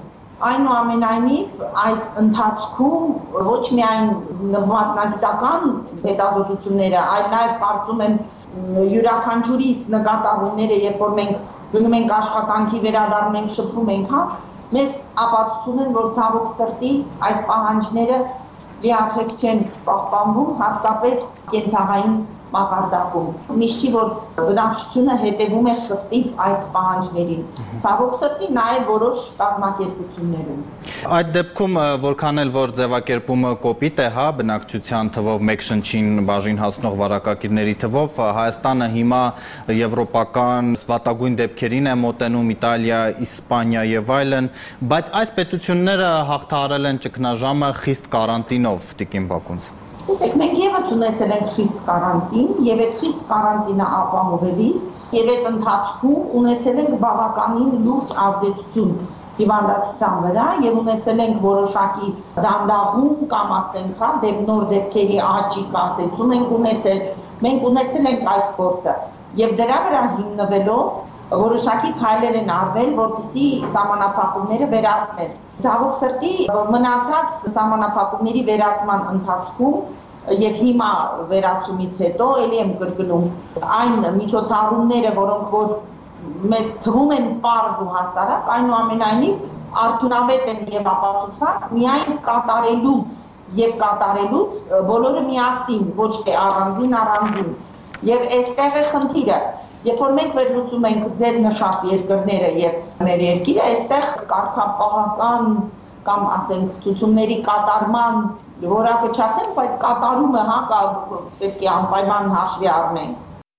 Այնուամենայնիվ այս ընթացքում ոչ միայն մասնագիտական հետազոտությունները, այլ նաև կարծում եմ յուրաքանչյուրիս նկատառումները, երբ որ մենք գնում ենք աշխատանքի վերադառնում ենք, շփվում ենք, հա, մեզ ապացուցում են, որ ցավոք սրտի այդ պահանջները լիարժեք չեն պահպանվում, հատկապես կենցաղային մակարդակում։ Միշտ չի որ բնակչությունը հետևում է խստիվ այդ պահանջներին։ Ցավոք սրտի նաև որոշ կազմակերպություններում։ Այդ դեպքում որքան էլ որ ձևակերպումը կոպիտ է, հա, բնակչության թվով մեկ շնչին բաժին հասնող վարակագիրների թվով, Հայաստանը հիմա եվրոպական վատագույն դեպքերին է մոտենում, Իտալիա, Իսպանիա եւ այլն, բայց այս պետությունները հաղթահարել են ճգնաժամը խիստ կարանտինով, Տիկին Բակունց։ Ուսեք, մենք եւս ունեցել ենք խիստ կարանտին, եւ այդ խիստ կարանտինը ապահովելիս, եւ այդ ընթացքում ունեցել ենք բավականին լուրջ ազդեցություն հիվանդացության վրա եւ ունեցել ենք որոշակի դանդաղում կամ ասենք, հա, դեպ նոր դեպքերի աճի կասեցում ենք ունեցել, մենք ունեցել ենք այդ փորձը եւ դրա վրա հիմնվելով որոշակի քայլեր են արվել, որպեսզի սահմանափակումները վերացնեն։ Ցավոք սրտի մնացած սահմանափակումների վերացման ընթացքում եւ հիմա վերացումից հետո ելի եմ կրկնում այն միջոցառումները, որոնք որ մեզ թվում են պարզ ու հասարակ, այնուամենայնիվ արդյունավետ են եւ ապացուցված միայն կատարելուց եւ կատարելուց բոլորը միասին, ոչ թե առանձին առանձին։ Եւ այստեղ է խնդիրը։ Երբ որ մենք վերլուծում ենք ձեր նշած երկրները եւ մեր երկիրը, այստեղ կարգապահական կամ ասենք ցուցումների կատարման որակը չասեմ, բայց կատարումը հա պետք է անպայման հաշվի առնենք։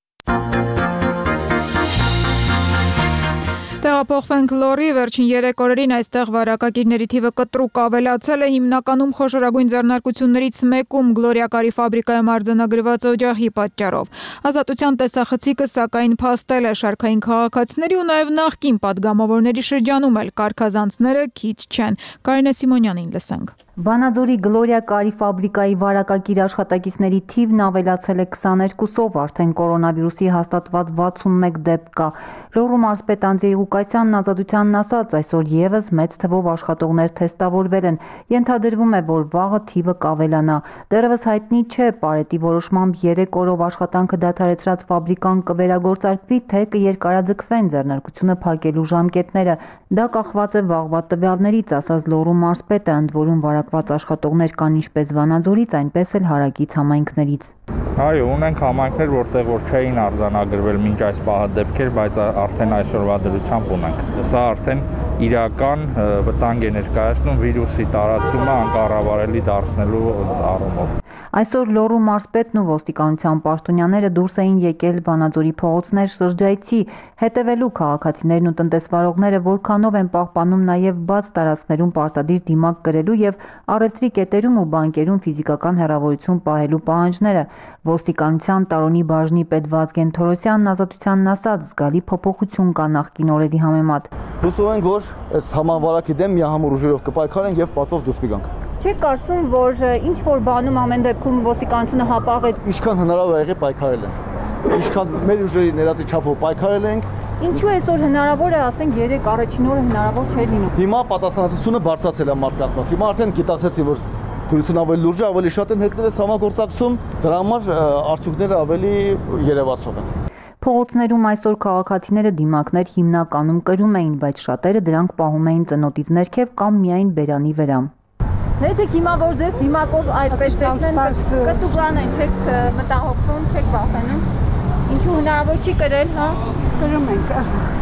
Տեղափոխվենք լորի, վերջին երեք օրերին այստեղ վարակագիրների թիվը կտրուկ ավելացել է, հիմնականում խոշորագույն ձեռնարկություններից մեկում գլորիակարի ֆաբրիկայում արձանագրված օջախի պատճառով։ Ազատության տեսախցիկը սակայն փաստել է շարքային քաղաքացիների ու նաև նախկին падգամավորների շրջանում էլ կարգազանցները քիչ չեն։ Կարինե Սիմոնյանին լսենք։ Վանաձորի Գլորիա կարի ֆաբրիկայի վարակագիր աշխատակիցների թիվն ավելացել է քսաներկուսով, արդեն կորոնավիրուսի հաստատված վաթսունմեկ դեպք կա։ Լոռու մարզպետ Անդրեյ Ղուկասյանն Ազատությանն ասաց, այսօր եւս մեծ թվով աշխատողներ թեստավորվել են։ Ենթադրվում է, որ վաղը թիվը կավելանա։ Դեռևս հայտնի չէ, Պարետի որոշմամբ երեք օրով աշխատանքը դադարեցրած ֆաբրիկան կվերագործարկվի, թե կերկարաձգվեն ձեռնարկությունը փակելու ժամկետները։ Դա կախված է վաղվա տվյալներից, ասաց Լոռու մարզպետը, ընդ որում վարակված աշխատողներ կան ինչպես Վանաձորից, այնպես էլ հարակից համայնքներից։ Այո, ունենք համայնքներ, որտեղ որ չէին արձանագրվել մինչ այս պահը դեպքեր, բայց արդեն այսօրվա դրությամբ ունենք։ Սա արդեն իրական վտանգ է ներկայացնում վիրուսի տարածումը անկառավարելի դարձնելու առումով։ Այսօր Լոռու մարզպետն ու ոստիկանության պաշտոնյաները դուրս էին եկել Վանաձորի փողոցներ շրջայցի, հետևելու քաղաքացիներն ու տնտեսվարողները որքանով են պահպանում նաև բաց տարածքներում պարտադիր դիմակ կրելու եւ առևտրի կետերում ու բանկերում ֆիզիկական հեռավորություն պահելու պահանջները։ Ոստիկանության տարոնի բաժնի պետ Վազգեն Թորոսյանն Ազատությանն ասաց, զգալի փոփոխություն կա նախկին օրերի համեմատ։ Հուսով ենք, որ այս համավարակի դեմ միահամուռ ուժերով կպայքարենք եւ պատվով դուրս կգանք։ Չեք կարծում, որ ինչ որ բանում ամեն դեպքում ոստիկանությունը հապաղ է։ Ինչքան հնարավոր եղել պայքարել են։ Ինչքան մեր ուժերի ներածի չափով պայքարել ենք։ Ինչու այսօր հնարավոր է, ասենք երեք առաջին օրը հնարավոր չէր լինում։ Հիմա պատասխանատվությունը բարձրացել է մարդկանց մոտ։ Հիմա արդեն գիտակցեցի, որ դուրսն ավելի լուրջ է, ավելի շատ են հետները համագործակցում, դրա համար արդյունքները ավելի երևացող են։ Փողոցներում այսօր քաղաքացիները դիմակներ հիմնականում կրում էին, բայց շատերը դրանք պահում էին ծնոտից ներքև կամ միայն բերանի վրա։ Ներեցեք հիմա որ ձեզ դիմակով այդպես տեսնեն, կտուկան են, չեք մտահոգվում, չեք վախենում։ Ինչու հնարավոր չի կրել, հա։ Կրում ենք։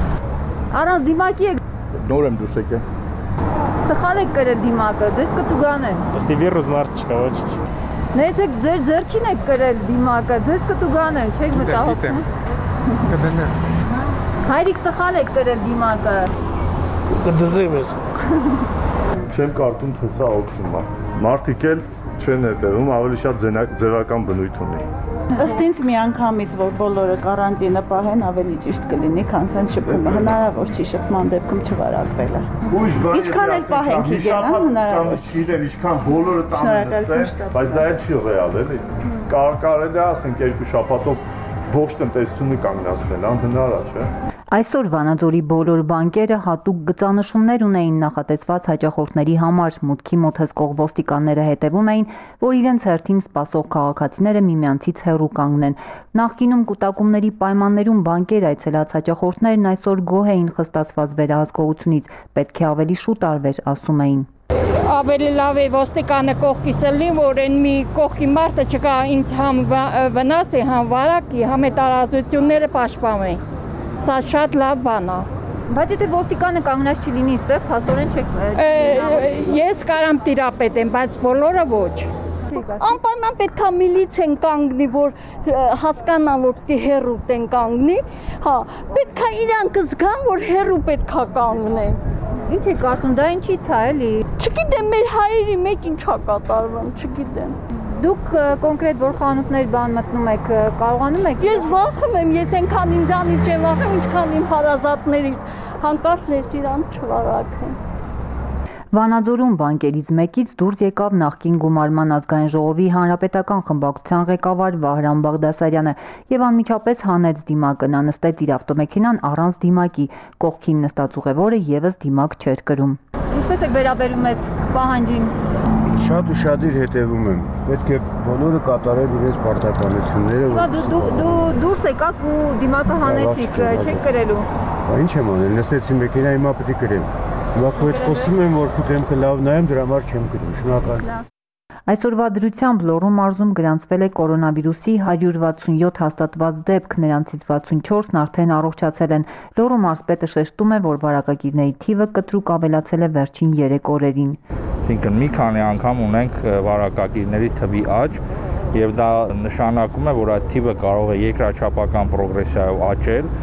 Առանց դիմակի եք։ Նոր եմ դուրս եկել։ Սխալ եք կրել դիմակը, ձեզ կտուգան են։ Ըստ վիրուս մարդ չկա, ոչ։ Ներեցեք ձեր ձեռքին եք կրել դիմակը, ձեզ կտուգան են, չեք մտահոգվում։ Կդնեմ։ Հայրիկ սխալ եք կրել դիմակը։ Կդզեմ ես։ Չեմ կարծում, թե սա օգնում է։ Մարդիկ էլ չեն հետևում, ավելի շատ ձևական բնույթ ունի։ Ըստ ինձ միանգամից որ բոլորը կարանտինը պահեն, ավելի ճիշտ կլինի, քան սենց շփումը հնարավոր չի շփման դեպքում չվարակվելը։ Ինչքան էլ պահենք հիգիենան հնարավոր չի։ Չգիտեմ, ինչքան բոլորը տանը նստեն, բայց դա էլ չի ռեալ, էլի։ Կարելի է ասենք երկու շաբաթով ողջ տնտեսությունը կանգնացնել, անհնար է, չէ՞։ Այսօր Վանաձորի բոլոր բանկերը հատուկ գծանշումներ ունեին նախատեսված հաճախորդների համար, մուտքի մոտ հսկող ոստիկանները հետևում էին, որ իրենց հերթին սպասող քաղաքացիները միմյանցից հեռու կանգնեն։ Նախկինում կուտակումների պայմաններում բանկեր այցելած հաճախորդներն այսօր գոհ էին խստացված վերահսկողությունից, պետք է ավելի շուտ արվեր, ասում էին։ Ավելի լավ է ոստիկանը կողքիս լինի, որ այն մի կողքի մարդը չկա ինձ համ վնասի, համ վարակի, համ է տարածությունները պաշտպանի։ Սա շատ լավ բան է։ Բայց եթե ոստիկանը կանգնած չլինի ստեղ, փաստորեն չեք։ Ես կարամ տիրապետեմ, բայց բոլորը ոչ։ Անպայման պետք է միլիցիան կանգնի, որ հասկանան, որ պիտի հեռու տեն կանգնի, հա, պետք է իրանք զգան, որ հեռու պետք է կանգնեն։ Ինչ է կարծում, դա ինչի՞ց է, էլի։ Չգիտեմ, մեր հայերի մեջ ինչա կատարվում, չգիտեմ։ Դուք կոնկրետ որ խանութներ բան մտնում եք, կարողանում եք։ Ես վախում եմ, ես այնքան ինձանից չեմ վախում, ինչքան իմ հարազատներից, հանկարծ ես իրան չվարակեմ։ Վանաձորում բանկերից մեկից դուրս եկավ նախկին գումարման ազգային ժողովի հանրապետական խմբակցության ղեկավար Վահրամ Բաղդասարյանը եւ անմիջապես հանեց դիմակը, նա նստեց իր ավտոմեքենան առանց դիմակի, կողքին նստած ուղևորը եւս դիմակ չէր կրում։ Ինչպես եք վերաբերում այդ պահանջին։ Շատ ուշադիր հետևում եմ։ Պետք է բոլորը կատարեն իրենց պարտականությունները։ Դու դուրս եկաք ու դիմակը հանեցիք, չեք կրելու։ Ինչ եմ անել, նստեցի մեքենայի, հիմա պետք է կրեմ։ Հիմա քո հետ խոսում եմ, որ քո դեմքը լավ նայեմ, դրա համար չեմ կրում։ Շնորհակալ։ Այսօրվա դրությամբ Լոռու մարզում գրանցվել է կորոնավիրուսի հարյուր վաթսունյոթ հաստատված դեպք, նրանցից վաթսունչորսն արդեն առողջացել են։ Լոռու մարզպետը շեշտում է, որ վարակագիրների թիվը կտրուկ ավելացել է վերջին երեք օրերին։ Այսինքն մի քանի անգամ ունենք վարակագիրների թվի աճ, եւ դա նշանակում է, որ այդ թիվը կարող է երկրաչափական պրոգրեսիայով աճել։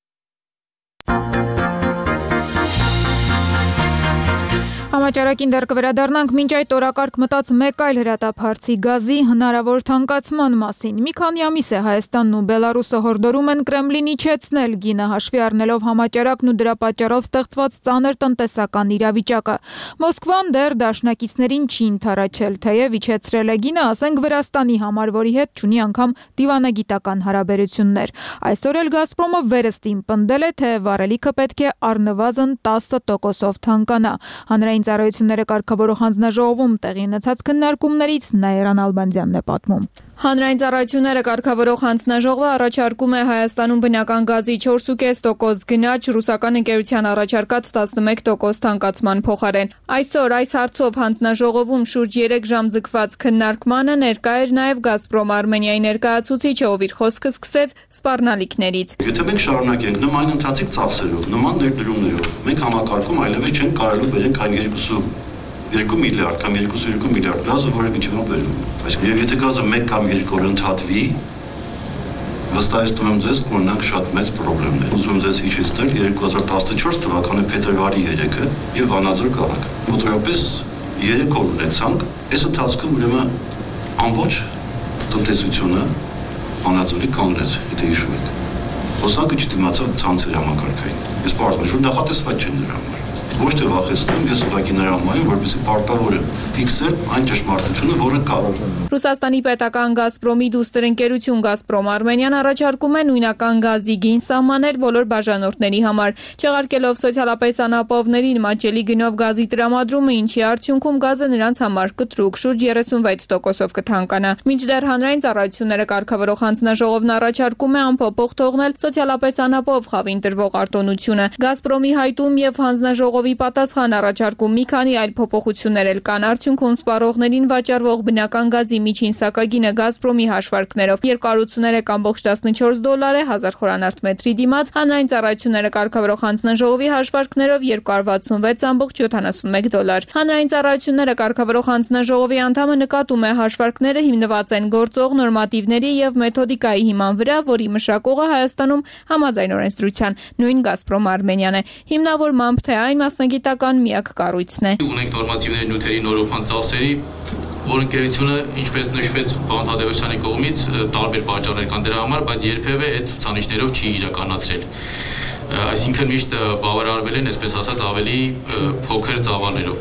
Համաճարակին դեռ կվերադառնանք, մինչ այդ օրակարգ մտած մեկ այլ հրատապ-հարցի՝ գազի հնարավոր թանկացման մասին։ Մի քանի ամիս է Հայաստանն ու Բելարուսը հորդորում են Կրեմլին իջեցնել գինը, հաշվի առնելով համաճարակն ու դրա պատճառով ստեղծված ծանր տնտեսական իրավիճակը։ Մոսկվան դեռ դաշնակիցներին չի ընդառաջել, թեև իջեցրել է գինը, ասենք Վրաստանի համար, որի հետ չունի անգամ դիվանագիտական հարաբերություններ։ Այսօր էլ Գազպրոմը վերստին պնդել է, թե վառելիքը պետք է առնվազն տասը տոկոսով թանկանա։ Հանրային ծառայությունները կարգավորող հանձնաժողովում տեղի ունեցած քննարկումներից Նաիրա Նալբանդյանն է պատմում։ Հանրային ծառայությունները կարգավորող հանձնաժողովը առաջարկում է Հայաստանում բնական գազի չորս փոխանակ պենս տոկոս գնաճ ռուսական ընկերության առաջարկած տասնմեկ տոկոս թանկացման փոխարեն։ Այսօր այս հարցով հանձնաժողովում շուրջ երեք ժամ ձգված քննարկմանը ներկա էր նաև Գազպրոմ Արմենիայի ներկայացուցիչը, ով իր խոսքը սկսեց սպառնալիքներից։ Եթե մենք շարունակենք նման ընթացիկ ծախսերով, նման ներդրումներով, մենք համակարգում այլևս չենք կարելի բերենք այն երկու միլիարդ կամ երկուսը երկու միլիարդ գազը, որը միջին բերում։ Այսինքն եթե գազը մեկ կամ երկու օր ընդհատվի, վստահեցնում եմ ձեզ, կունենանք շատ մեծ խնդիրներ։ Ուզում եմ ձեզ հիշեցնել երկու հազար տասնչորս թվականի փետրվարի երեքը եւ Վանաձոր քաղաք։ Մոտավորապես երեք օր ունեցանք, այս ընթացքում ուրեմն ամբողջ տնտեսությունը Վանաձորի կանգնեց, եթե հիշում եք։ Խոսակը չդիմացավ ցանցերի համակարգային։ Ես պարզվում եմ, որ նախատեսված չէ նրա համար։ Ոչ թե վախեցնում, ես ուղղակի նրա համար եմ, որպեսզի պարտավոր եմ ֆիքսել այն ճշմարտությունը, որը կա։ Ռուսաստանի պետական Գազպրոմի դուստր ընկերություն Գազպրոմ Արմենիան առաջարկում է նույնական գազի գին սահմանել բոլոր բաժանորդների համար, չեղարկելով սոցիալապես անապահովներին մատչելի գնով գազի տրամադրումը, ինչի արդյունքում գազը նրանց համար կտրուկ շուրջ երեսունվեց տոկոսով կթանկանա։ Մինչդեռ հանրային ծառայությունները կարգավորող հանձնաժողովն առաջարկում է անփոփոխ թողնել սոցիալապես անապահով խավին տրվող արտոնությունը։ Գազպրոմի հայտում եւ հանձնաժողովի պատասխան առաջարկում մի քանի այլ փոփոխություններ էլ կան, արդյունքում սպառողներին վաճառվող բնական գազի միջին սակագինը Գազպրոմի հաշվարկներով երկու հարյուր ությանասուն ամբողջ տասնչորս դոլար է հազար խորանարդ մետրի դիմաց, հանրային ծառայությունները կարգավորող հանձնաժողովի հաշվարկներով երկու հարյուր վաթսունվեց ամբողջ յոթանասունմեկ դոլար։ Հանրային ծառայությունները կարգավորող հանձնաժողովի անդամը նկատում է հաշվարկները հիմնված են գործող նորմատիվների եւ մեթոդիկայի հիման վրա, որի մշակողը Հայաստանում համաձայն օրենսդրության նույն Գազպրոմ Արմենիան է։ Հիմնավորմամբ թե այն մասնագիտական միակ կառույցն է։ Ունենք նորմատիվների նյութերի նորոգման ծախսերի, որ ընկերությունը, ինչպես նշվեց Պարոն Թադևոսյանի կողմից, տարբեր պատճառներ կան դրա համար, բայց երբևէ այդ ցուցանիշներով չի իրականացրել։ Այսինքն միշտ բավարարվել են, այսպես ասած, ավելի փոքր ծավալներով։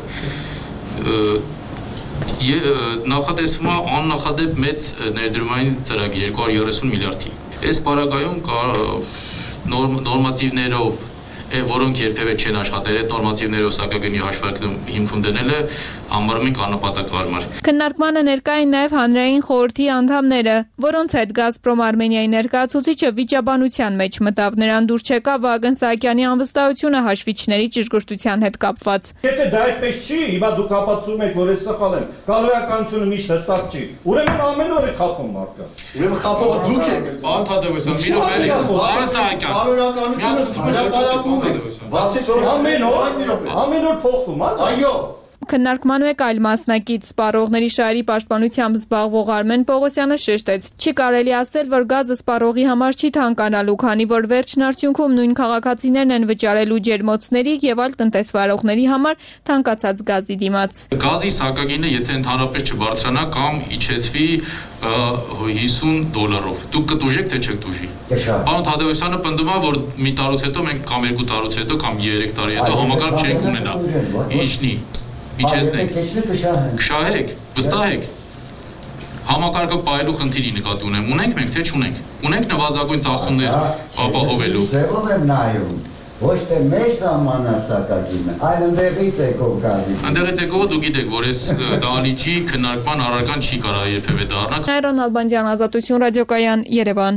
Նախատեսվում է աննախադեպ մեծ ներդրումային ծրագիր երկու հարյուր երեսուն միլիարդի։ Այս պարագայում նորմատիվներով որոնք երբևէ չեն աշխատել, այդ նորմատիվներով սակագնի հաշվարկում հիմքում դնելը համարում ենք աննպատակ հարմար։ Քննարկմանը ներկա էին նաև հանրային խորհրդի անդամները, որոնց հետ Գազպրոմ Արմենիայի ներկայացուցիչը վիճաբանության մեջ մտավ, նրան դուր չեկավ Վագն Սահակյանի անվստահությունը հաշվիչների ճշգրտության հետ կապված։ Եթե դա այդպես չի, հիմա դուք ապացուցում եք, որ ես սխալ եմ, կալորականությունը միշտ հստակ չի, ուրեմն ամեն օր է խափում մարդը։ Ուրեմն խափողը դուք եք։ Պարոն Թադևոսյան, մի րոպե, պարոն Սահակյան, կալորականությունը բացի ամեն օր, ամեն օր փոխվում, այո։ Քննարկման մեկ այլ մասնակից սպառողների շահերի պաշտպանությամբ զբաղվող Արմեն Պողոսյանը շեշտեց. չի կարելի ասել, որ գազը սպառողի համար չի թանկանալու, քանի որ վերջին արդյունքում նույն քաղաքացիներն են վճարելու ջերմոցների եւ այլ տնտեսվարողների համար թանկացած գազի դիմաց։ Գազի սակագինը եթե ընդհանրապես չբարձրանա կամ իջեցվի հիսուն դոլարով։ Դուք կտուժեք թե չեք տուժի։ Պարոն Թադևոսյանը պնդում է, որ մի տարուց հետո մենք կամ երկու տարուց հետո կամ երեք տարի հետո համակարգ չենք ունենա։ Ինչնի։ Իջեցնենք, կշահեք, վստահեք, համակարգը պահելու խնդիրի նկատի ունեմ, ունենք մենք թե չունենք, ունենք նվազագույն ծախսումներ ապահովելու։ Ձևով եմ նայում, ոչ թե մեր սահմանացակագինը, այլ ընդեղից եկող գազի։ Ընդեղից եկողը դուք գիտեք, որ այս դահլիճի քննարկման առարկան չի կարող երբևէ դառնալ։ Նայրոն Ալբանդյան, Ազատություն ռադիոկայան, Երևան։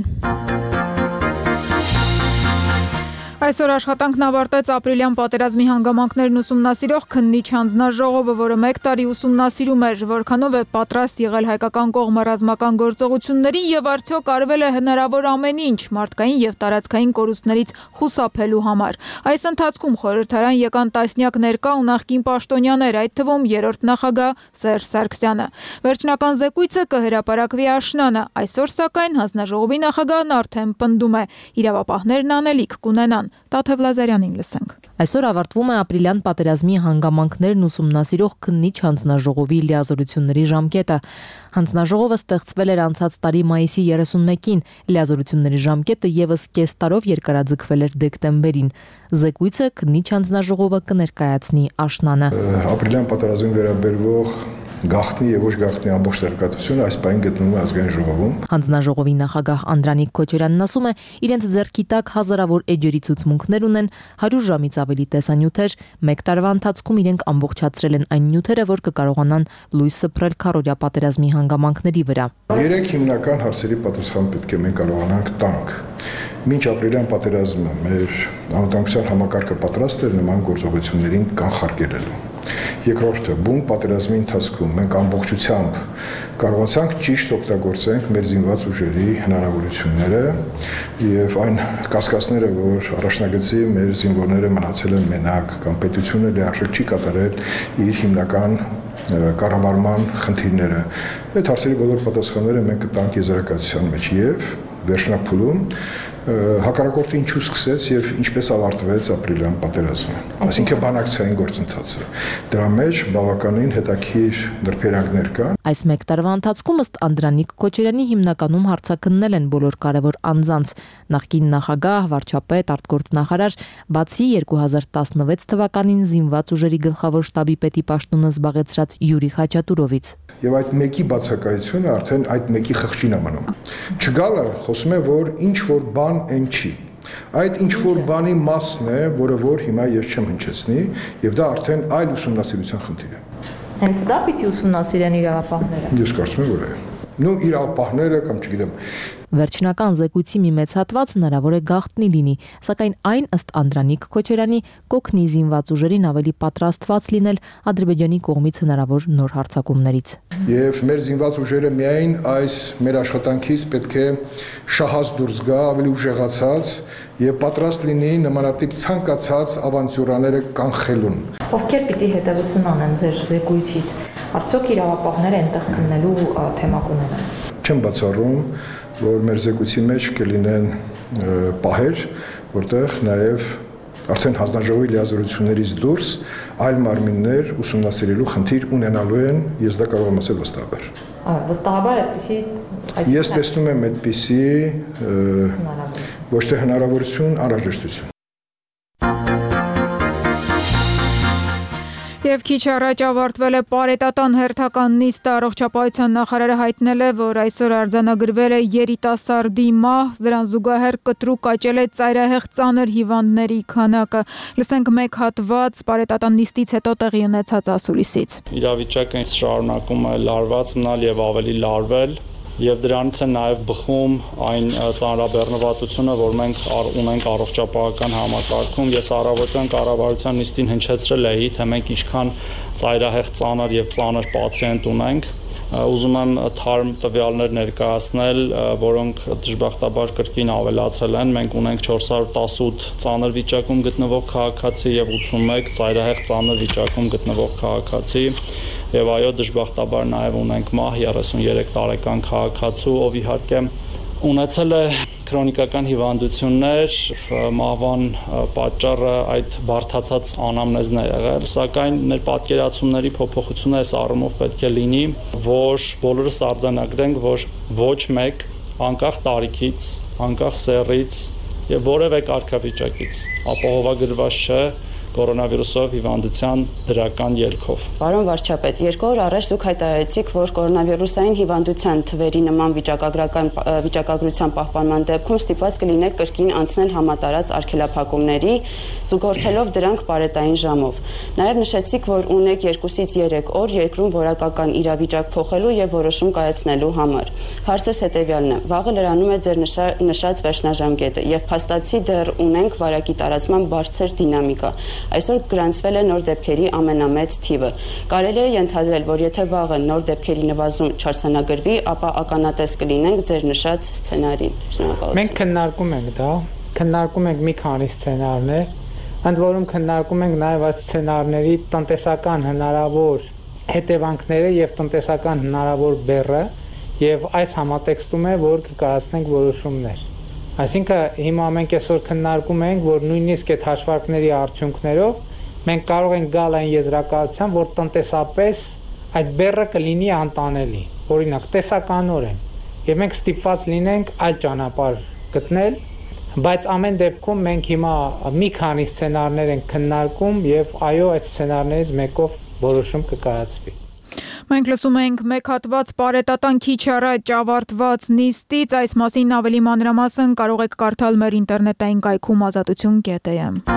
Այսօր աշխատանքն ավարտեց ապրիլյան պատերազմի հանգամանքներն ուսումնասիրող քննիչ հանձնաժողովը, որը մեկ տարի ուսումնասիրում էր, որքանով է պատրաստ եղել հայկական կողմը ռազմական գործողություններին եւ արդյոք արվել է հնարավոր ամեն ինչ մարդկային եւ տարածքային կորուստներից խուսափելու համար։ Այս ընթացքում խորհրդարան եկան տասնյակ ներկա ու նախկին պաշտոնյաներ, այդ թվում երրորդ նախագահ Սերժ Սարգսյանը։ Վերջնական զեկույցը կհրապարակվի աշնանը։ Այսօր սակայն հանձնաժողովի նախագահն արդեն պնդում է, իրավապահներն անելիք կունենան։ Տաթև Լազարյանին լսենք։ Այսօր ավարտվում է ապրիլյան պատերազմի հանգամանքներն ուսումնասիրող քննիչ հանձնաժողովի լիազորությունների ժամկետը։ Հանձնաժողովը ստեղծվել էր անցած տարի մայիսի երեսունմեկին, լիազորությունների ժամկետը եւս կես տարով երկարաձգվել էր դեկտեմբերին։ Զեկույցը քննիչ հանձնաժողովը կներկայացնի աշնանը։ Ապրիլյան պատերազմին վերաբերող գաղտնի եւ ոչ գաղտնի ամբողջ տեղեկատվությունը այս պահին գտնվում է ազգային ժողովում։ Հանձնաժողովի նախագահ Անդրանիկ Քոչարյանն ասում է, իրենց ձեռքի տակ հազարավոր էջերի ցուցմունքներ ունեն, հարյուր ժամից ավելի տեսանյութեր, մեկ տարվա ընթացքում իրենք ամբողջացրել են այն նյութերը, որ կկարողանան լույս սփռել քառօրյա պատերազմի հանգամանքների վրա։ Երեք հիմնական հարցերի պատասխան պետք է մենք կարողանանք տանք։ Մինչ ապրիլյան պատերազմը մեր անվտանգության համակարգը պատրաստ էր նման գործողություններին կանխարգելելու։ Երկրորդը, բուն պատերազմի ընթացքում մենք ամբողջությամբ կարողացանք ճիշտ օգտագործենք մեր զինված ուժերի հնարավորությունները եւ այն կասկածները, որ առաջնագծի մեր զինվորները մնացել են մենակ կամ պետությունը լիարժեք չի կատարել իր հիմնական կառավարման խնդիրները։ Այդ հարցերի բոլոր պատասխանները մենք կտանք եզրակացության մեջ եւ վերջնափուլում հակառակորդը ինչու սկսեց եւ ինչպես ավարտվեց ապրիլյան պատերազմը, այսինքն բանակցային գործընթացը։ Դրա մեջ բավականին հետաքրքիր նրբերանգներ կան։ Այս մեկ տարվա ընթացքում ըստ Անդրանիկ Քոչարյանի հիմնականում հարցաքննել են բոլոր կարևոր անձանց՝ նախկին նախագահ, վարչապետ, արտգործնախարար, բացի երկու հազար տասնվեց թվականին զինված ուժերի գլխավոր շտաբի պետի պաշտոնը զբաղեցրած Յուրի Խաչատուրովից։ Եվ այդ մեկի բացակայությունը արդեն այդ մեկի խղճին է մնում։ Չգալը խոսում է, որ ինչ որ բան այն չի։ Այդ ինչ որ բանի մասն է, որը որ հիմա ես չեմ հնչեցնի, եւ դա արդեն այլ ուսումնասիրության խնդիր է։ Հենց դա պիտի ուսումնասիրեն իրավապահները։ Ես կարծում եմ, որ է։ Նու իրավապահները կամ չգիտեմ։ Վերջնական զեկույցի մի մեծ հատված հնարավոր է գաղտնի լինի, սակայն այն ըստ Անդրանիկ Քոչարյանի կօգնի զինված ուժերին ավելի պատրաստված լինել Ադրբեջանի կողմից հնարավոր նոր հարձակումներից։ Եվ մեր զինված ուժերը միայն այս մեր աշխատանքից պետք է շահած դուրս գա, ավելի ուժեղացած եւ պատրաստ լինի նմանատիպ ցանկացած ավանտյուրաները կանխելուն։ Ովքեր պիտի հետևություն անեն ձեր զեկույցից, արդյոք իրավապահները այնտեղ քննելու թեմա կունենան։ Չեմ բացառում, որ մեր զեկույցի մեջ կլինեն պահեր, որտեղ նաև արդեն հանձնաժողովի լիազորություններից դուրս այլ մարմիններ ուսումնասիրելու խնդիր ունենալու են, ես դա կարող եմ ասել վստահաբար։ Վստահաբար այդպիսի Ես տեսնում եմ այդպիսի ոչ թե հնարավորություն, անհրաժեշտություն։ Եվ քիչ առաջ ավարտվել է պարետատան հերթական նիստը, առողջապահության նախարարը հայտնել է, որ այսօր արձանագրվել է երիտասարդի մահ, դրան զուգահեռ կտրուկ աճել է ծայրահեղ ծանր հիվանդների քանակը։ Լսենք մեկ հատված պարետատան նիստից հետո տեղի ունեցած ասուլիսից։ Իրավիճակը շարունակում է լարված մնալ եւ ավելի լարվել։ Եվ դրանից է նաև բխում այն ծանրաբեռնվածությունը, որ մենք ունենք առողջապահական համակարգում։ Ես առավոտյան կառավարության նիստին հնչեցրել էի, թե մենք ինչքան ծայրահեղ ծանր եւ ծանր պացիենտ ունենք։ Ուզում եմ թարմ տվյալներ ներկայացնել, որոնք դժբախտաբար կրկին ավելացել են։ Մենք ունենք չորս հարյուր տասնութ ծանր վիճակում գտնվող քաղաքացի եւ ութսունմեկ ծայրահեղ ծանր վիճակում գտնվող քաղաքացի։ Եվ այո, դժբախտաբար նաև ունենք մահ երեսունյերեք տարեկան քաղաքացու, ով իհարկե ունեցել է քրոնիկական հիվանդություններ, մահվան պատճառը այդ բարդացած անամնեզն է եղել, սակայն մեր պատկերացումների փոփոխությունը այս առումով պետք է լինի, որ բոլորս արձանագրենք, որ ոչ մեկ անկախ տարիքից, անկախ սեռից եւ որևէ կարգավիճակից ապահովագրված չէ կորոնավիրուսով հիվանդության դրական ելքով։ Պարոն վարչապետ, երկու օր առաջ դուք հայտարարեցիք, որ կորոնավիրուսային հիվանդության թվերի նման վիճակագրական վիճակագրության պահպանման դեպքում ստիպված կլինեք կրկին անցնել համատարած արգելափակումների, զուգորդելով դրանք պարետային ժամով։ Նաև նշեցիք, որ ունեք երկուսից երեք օր երկրում որակական իրավիճակ փոխելու եւ որոշում կայացնելու համար։ Հարցս հետեւյալն է. վաղը լրանում է ձեր նշած վերջնաժամկետը եւ փաստացի դեռ ունենք վարակի տարածման բարձր դինամիկա։ Այսօր գրանցվել է նոր դեպքերի ամենամեծ թիվը։ Կարելի է ենթադրել, որ եթե վաղը նոր դեպքերի նվազում չարձանագրվի, ապա ականատես կլինենք ձեր նշած սցենարին։ Շնորհակալություն։ Մենք քննարկում ենք դա, քննարկում ենք մի քանի սցենարներ, ընդ որում քննարկում ենք նաև այս սցենարների տնտեսական հնարավոր հետևանքները եւ տնտեսական հնարավոր բեռը, եւ այս համատեքստում է, որ կկայացնենք որոշումներ։ Այսինքն հիմա մենք այսօր քննարկում ենք, որ նույնիսկ այդ հաշվարկների արդյունքներով մենք կարող ենք գալ այն եզրակացության, որ տնտեսապես այդ բեռը կլինի անտանելի, օրինակ տեսականորեն, եւ մենք ստիպված լինենք այլ ճանապարհ գտնել, բայց ամեն դեպքում մենք հիմա մի քանի սցենարներ ենք քննարկում եւ այո, այդ սցենարներից մեկով որոշում կկայացվի։ Մենք լսում ենք մեկ հատված պարետատան քիչ առաջ ավարտված նիստից, այս մասին ավելի մանրամասն կարող եք կարդալ մեր ինտերնետային կայքում ազատություն կետ է էմ։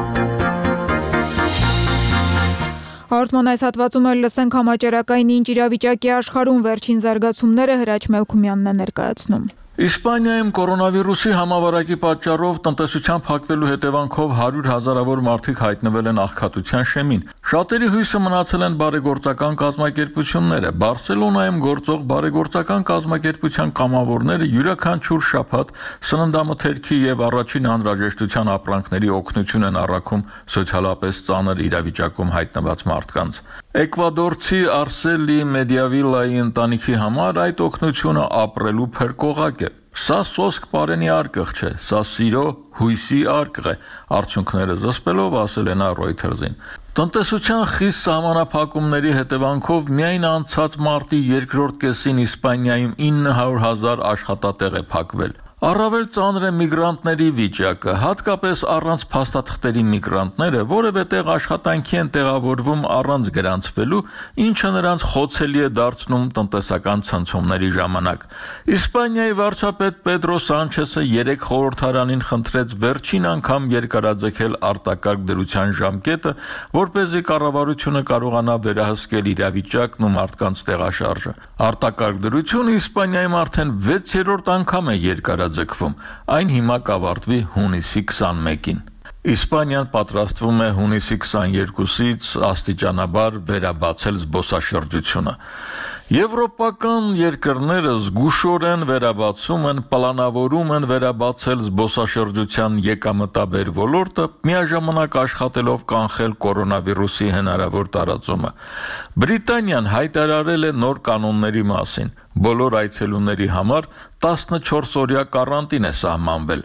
Հաղորդման այս հատվածում էլ լսենք համաճարակային ինչ իրավիճակի աշխարհում վերջին զարգացումները Հրաչ Մելքումյանն է ներկայացնում։ Իսպանիայում կորոնավիրուսի համավարակի պատճառով տնտեսության փակվելու հետևանքով հարյուր հազարավոր մարդիկ հայտնվել են աղքատության շեմին։ Շատերի հույսը մնացել են բարեգործական կազմակերպությունները։ Բարսելոնայում գործող բարեգործական կազմակերպության կամավորները յուրաքանչյուր շաբաթ սննդամթերքի եւ առաջին անհրաժեշտության ապրանքների օգնություն են առաքում սոցիալապես ծանր իրավիճակում հայտնված մարդկանց։ Էկվադորցի Արսելի Մեդիավիլայի ընտանիքի համար այդ օգնությունը ապրելու փրկողակ է։ Սա սոսկ բարենի արկղ չէ, սա սիրո, հույսի արկղ է, արդյունքները զսպելով ասել է նա Reuters-ին։ Տնտեսության խիստ սահմանափակումների հետևանքով միայն անցած մարտի երկրորդ կեսին Իսպանիայում ինը հարյուր հազար աշխատատեղ է փակվել։ Առավել ծանր է միգրանտների վիճակը, հատկապես առանց փաստաթղթերի միգրանտները որևէ տեղ աշխատանքի են տեղավորվում առանց գրանցվելու, ինչը նրանց խոցելի է դարձնում տնտեսական ցնցումների ժամանակ։ Իսպանիայի վարչապետ Պեդրո Սանչեսը երեք խորհրդարանին խնդրեց վերջին անգամ երկարաձգել արտակարգ դրության ժամկետը, որպեսզի կառավարությունը կարողանա վերահսկել իրավիճակն ու մարդկանց տեղաշարժը։ Արտակարգ դրությունը Իսպանիայում արդեն վեցերորդ անգամ է երկարաձգվում, այն հիմա կավարտվի հունիսի քսանմեկին։ Իսպանիան պատրաստվում է հունիսի քսաներկուսից աստիճանաբար վերաբացել զբոսաշրջությունը։ Եվրոպական երկրները զգուշորեն վերաբացում են, պլանավորում են վերաբացել զբոսաշրջության եկամտաբեր ոլորտը, միաժամանակ աշխատելով կանխել կորոնավիրուսի հնարավոր տարածումը։ Բրիտանիան հայտարարել է նոր կանոնների մասին։ Բոլոր այցելուների համար տասնչորս օրյա կարանտին է սահմանվել։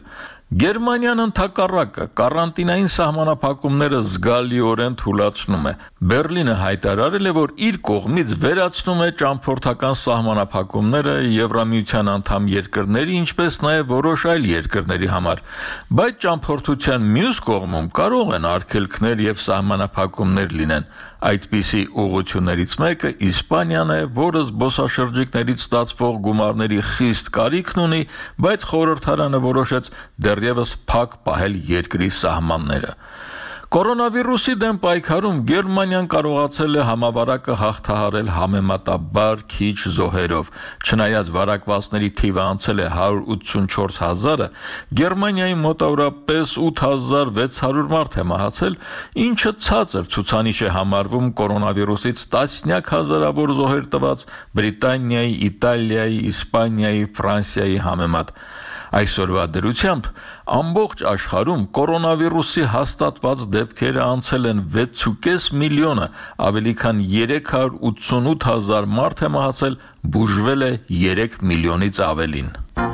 Գերմանիան ընդհակառակը կարանտինային սահմանափակումները զգալիորեն թուլացնում է։ Բերլինը հայտարարել է, որ իր կողմից վերացնում է ճամփորդական սահմանափակումները Եվրամիության անդամ երկրների, ինչպես նաև որոշ այլ երկրների համար, բայց ճամփորդության մյուս կողմում կարող են արգելքներ եւ սահմանափակումներ լինեն։ Այդպիսի ուղղություններից մեկը Իսպանիան է, որը զբոսաշրջիկներից ստացվող գումարների խիստ կարիքն ունի, բայց խորհրդարանը որոշեց դեռևս փակ պահել երկրի սահմանները։ Կորոնավիրուսի դեմ պայքարում Գերմանիան կարողացել է համավարակը հաղթահարել համեմատաբար քիչ զոհերով։ Չնայած վարակվածների թիվը անցել է հարյուր ութսունչորս հազարը, Գերմանիայի մոտավորապես ութ հազար վեց հարյուր մարդ է մահացել, ինչը ցածր ցուցանիշ է համարվում կորոնավիրուսից տասնյակ հազարավոր զոհեր տված Բրիտանիայի, Իտալիայի, Իսպանիայի, Ֆրանսիայի համեմատ։ Այսօրվա դրությամբ ամբողջ աշխարհում կորոնավիրուսի հաստատված դեպքերը անցել են վեցուկես միլիոնը, ավելի քան երեք հարյուր ութսունութ հազար մարդ է մահացել, բուժվել է երեք միլիոնից ավելին։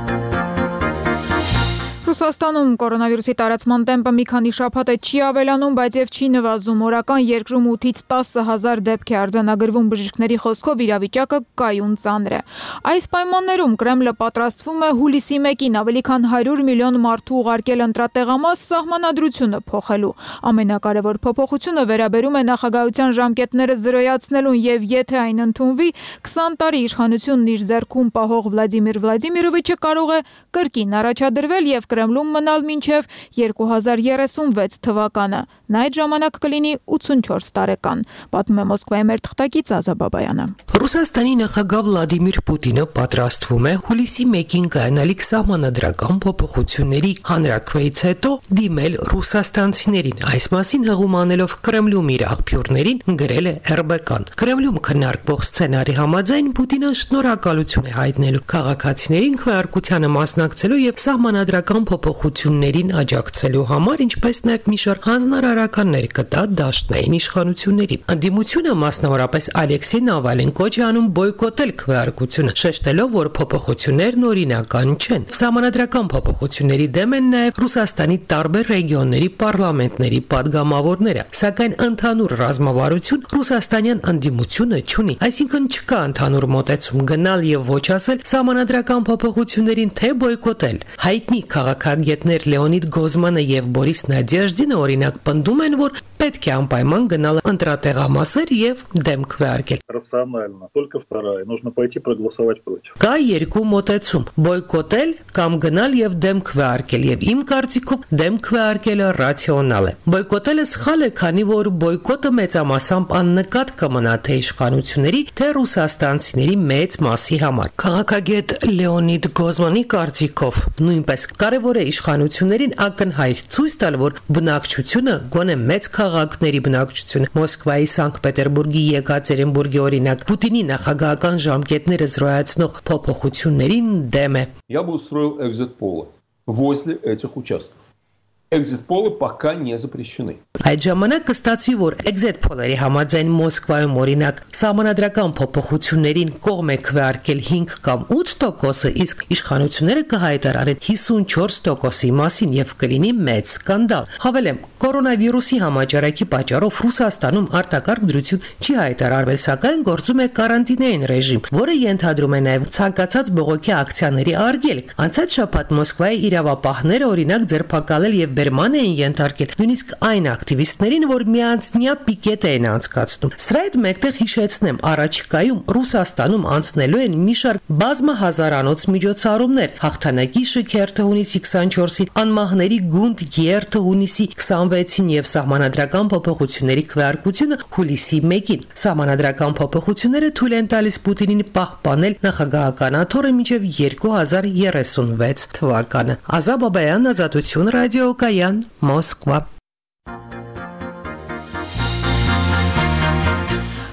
Ռուսաստանում կորոնավիրուսի տարածման տեմպը մի քանի շաբաթ է չի ավելանում, բայց եւ չի նվազում։ Օրական երկրում ութից տասը հազար դեպք է արձանագրվում, բժիշկների խոսքով իրավիճակը կայուն ծանր է։ Այս պայմաններում Կրեմլը պատրաստվում է հուլիսի մեկին ավելի քան հարյուր միլիոն մարդու ուղարկել ընտրատեղամաս սահմանադրությունը փոխելու։ Ամենակարևոր փոփոխությունը վերաբերում է նախագահության ժամկետները զրոյացնելուն եւ եթե այն ընդունվի, քսան տարի իշխանությունն իր ձեռքում պահող Վլադիմիր Վլադիմիրովիչը կարող է կրկին առաջադրվել եւ Կրեմլում մնալ մինչև երկու հազար երեսունվեց թվականը։ Նա այդ ժամանակ կլինի ութսունչորս տարեկան, պատմում է Մոսկվայի մեր թղթակից Ազա Բաբայանը։ Ռուսաստանի նախագահ Վլադիմիր Պուտինը պատրաստվում է հուլիսի մեկին կայանալիք սահմանադրական փոփոխությունների հանրաքվեից հետո դիմել ռուսաստանցիներին։ Այս մասին հղում անելով Կրեմլում իր աղբյուրներին գրել է эр бэ կան։ Կրեմլում քննարկվող սցենարի համաձայն Պուտինը շնորհակալություն է հայտնելու քաղաքացիներին քվեարկությանը մասնակցելու եւ սահմանադրական փոփոխություններին աջակցելու համար, ինչպես նաև մի շարք հանձնարարականներ կտա դաշնային իշխանություններին։ Ընդդիմությունը մասնավորապես Ալեքսեյ Նավալեն կոչ է անում բոյկոտել քվեարկությունը, շեշտելով, որ փոփոխություններն օրինական չեն։ Սահմանադրական փոփոխությունների դեմ են նաև Ռուսաստանի տարբեր ռեգիոնների պարլամենտների падգամավորները, սակայն ընդհանուր ռազմավարություն ռուսաստանյան ընդդիմությունը չունի, այսինքն չկա ընդհանուր մոտեցում գնալ եւ ոչ ասել սահմանադրական փոփոխություններին թե բոյկոտել։ Հայտնի քաղաքագետներ Լեոնիդ Գոզմանը եւ Բորիս Նադեժդինը օրինակ պնդում են, որ պետք է անպայման գնալ ընտրատեղամասեր եւ դեմ քվեարկել։ Рационально. Только вторая. Нужно пойти проголосовать против. Կա երկու մոտեցում՝ բոյկոտել կամ գնալ եւ դեմ քվեարկել, եւ իմ կարծիքով դեմ քվեարկելը ռացիոնալ է։ Բոյկոտելը սխալ է, քանի որ բոյկոտը մեծամասամբ աննկատ կմնա թե իշխանությունների, թե ռուսաստանցիների մեծ մասի համար։ Քաղաքագետ Լեոնիդ Գոզմանի կարծիքով նույնպես կարևոր է իշխանություններին ակնհայտ ցույց տալ, որ բնակչությունը, գոնե մեծ քաղաքների բնակչությունը, Մոսկվայի, Սանկտ Պետերբուրգի, Եկատերինբուրգի օրինակ, Պուտինի նախագահական ժամկետները զրոյացնող փոփոխություններին դեմ է։ Я бы устроил экзит-полы возле этих участков. Экзит-полы пока не запрещены. Այդ ժամանակ կստացվի, որ exit poll-երի համաձայն Մոսկվայում օրինակ սահմանադրական փոփոխություններին կողմ է քվեարկել հինգ կամ ութ տոկոսը, իսկ իշխանությունները կհայտարարեն հիսունչորս տոկոսի մասին եւ կլինի մեծ սկանդալ։ Հավելեմ, կորոնավիրուսի համաճարակի պատճառով Ռուսաստանում արտակարգ դրություն չի հայտարարվել, սակայն գործում է կարանտինային ռեժիմ, որը ենթադրում է նաեւ ցանկացած բողոքի ակցիաների արգելք։ Անցած շաբաթ Մոսկվայի իրավապահները օրինակ ձերբակալել եւ բերման էին ենթարկել նույնիսկ այն ակտիվիստներին, որ միանձնյա պիկետ էին անցկացնում։ Սրա հետ մեկտեղ հիշեցնեմ, առաջիկայում Ռուսաստանում անցնելու են մի շարք բազմահազարանոց միջոցառումներ, հաղթանակի շքերթը հունիսի քսանչորսին, անմահների գունդ երթը հունիսի քսանվեցին եւ սահմանադրական փոփոխությունների քվեարկությունը հուլիսի մեկին։ Սահմանադրական փոփոխությունները թույլ են տալիս Պուտինին պահպանել նախագահական աթոռը մինչեւ երկու հազար երեսունվեց թվականը։ Ազա Բաբայան, Ազատություն ռադիո, Կայան, Մոսկվա։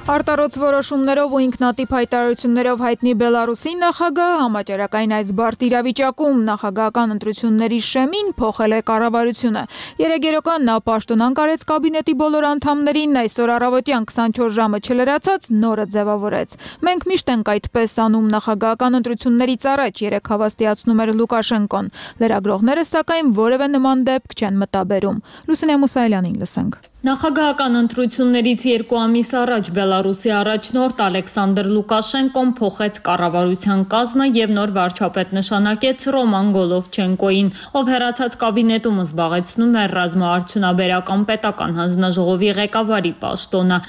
Արտարոց որոշումներով ու ինքնատիպ հայտարարություններով հայտնի Բելարուսի նախագահը համաճարակային այս բարդ իրավիճակում նախագահական ընտրությունների շեմին փոխել է կառավարությունը։ Երեգերական նա պաշտոնանկ արեց կաբինետի բոլոր անդամներին, այսօր առավոտյան քսանչորս ժամը չլրացած նորը ձևավորեց։ Մենք միշտ ենք այդպես անում նախագահական ընտրություններից առաջ, երեք հավաստիացնում էր Լուկաշենկոն։ Լրագրողները սակայն որևէ նման դեպք չեն մտաբերում։ Լուսինե Մուսայելյանին լսենք։ Նախագահական ընտրություններից երկու ամիս առաջ Բելարուսի առաջնորդ Ալեքսանդր Լուկաշենկոն փոխեց կառավարության կազմը եւ նոր վարչապետ նշանակեց Ռոման Գոլովչենկոին, ով հեռացած կաբինետում զբաղեցնում էր ռազմաարդյունաբերական պետական հանձնաժողովի ղեկավարի պաշտոնը։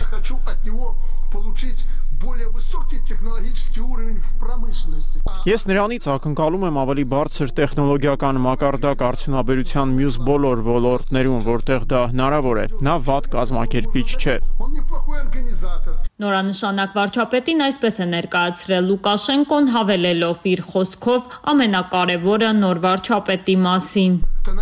Ես նրանից ակնկալում եմ ավելի բարձր տեխնոլոգիական մակարդակ արդյունաբերության մյուս բոլոր ոլորտներում, որտեղ դա հնարավոր է։ Նա վատ կազմակերպիչ չէ։ Նորանշանակ վարչապետին այսպես է ներկայացրել Լուկաշենկոն, հավելելով իր խոսքով ամենակարևորը նոր վարչապետի մասին։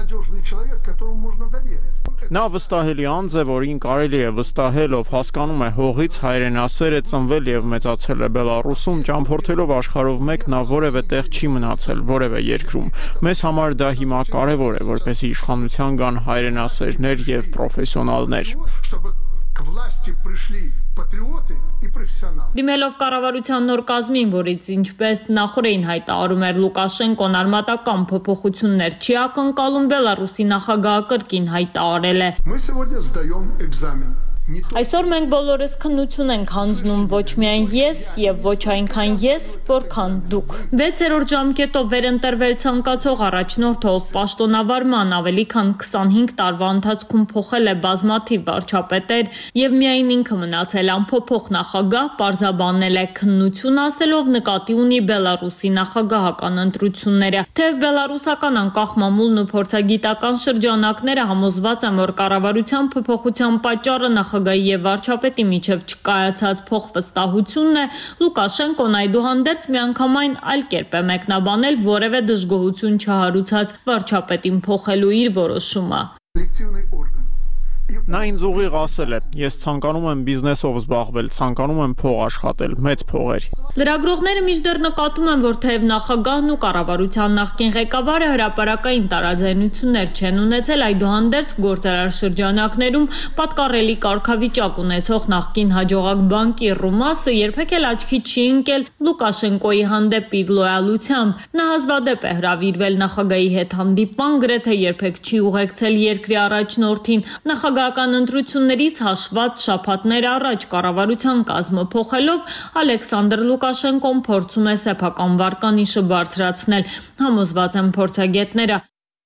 Նա վստահելի անձ է, որին կարելի է վստահել, ով հասկանում է հողից հայրենասեր է, ծնվել եւ մեծացել է Բելարուսում, ճամփորդելով աշխարհով մեկ նա որևէ տեղ չի մնացել, որևէ երկրում։ Մեզ համար դա հիմա կարևոր է, որպեսզի իշխանության գան հայրենասերներ եւ պրոֆեսիոնալներ։ Դիմելով կառավարության նոր կազմին, որից ինչպես նախորդին հայտարարում էր Լուկաշենկոն արմատական փոփոխություններ չի ակնկալում, Բելարուսի նախագահը կրկին հայտարարել է. Այսօր մենք բոլորս քննություն ենք հանձնում, ոչ միայն ես եւ ոչ այնքան ես, որքան դուք։ վեցերորդ ժամկետով վերընտրվել ցանկացող առաջնորդը, ով պաշտոնավարման ավելի քան քսանհինգ տարվա ընթացքում փոխել է բազմաթիվ վարչապետեր եւ միայն ինքը մնացել անփոփոխ նախագահ, պարզաբանել է քննություն ասելով նկատի ունի Բելարուսի նախագահական ընտրությունները։ Թեև բելարուսական անկախ մամուլն ու փորձագիտական շրջանակները համոզված են, որ կառավարության փոփոխության պատճառը նախ Նախագահի եւ վարչապետի միջև չկայացած փոխվստահությունն է, Լուկաշենկոն այդուհանդերձ միանգամայն այլ կերպ է մեկնաբանել որևէ դժգոհություն չհարուցած վարչապետին փոխելու իր որոշումը։ Նա ինձ ուղիղ ասել է. ես ցանկանում եմ բիզնեսով զբաղվել, ցանկանում եմ փող աշխատել, մեծ փողեր։ Լրագրողները մինչդեռ նկատում են, որ թեև նախագահն ու կառավարության նախկին ղեկավարը հրապարակային տարաձայնություններ չեն ունեցել, այդուհանդերձ գործարար շրջանակներում պատկառելի կարգավիճակ ունեցող նախկին հաջողակ բանկիր Ռումասը երբեք էլ աչքի չի ընկել Լուկաշենկոյի հանդեպ իր լոյալությամբ։ Նա հազվադեպ է հրավիրվել նախագահի հետ հանդիպման, գրեթե երբեք չի ուղեկցել երկրի առաջնորդին։ Նախագահական ընտրություններից հաշված շաբաթներ առաջ կառավարության կազմը փոխելով Ալեքսանդր Լուկաշենկոն փորձում է սեփական վարկանիշը բարձրացնել, համոզված են փորձագետները։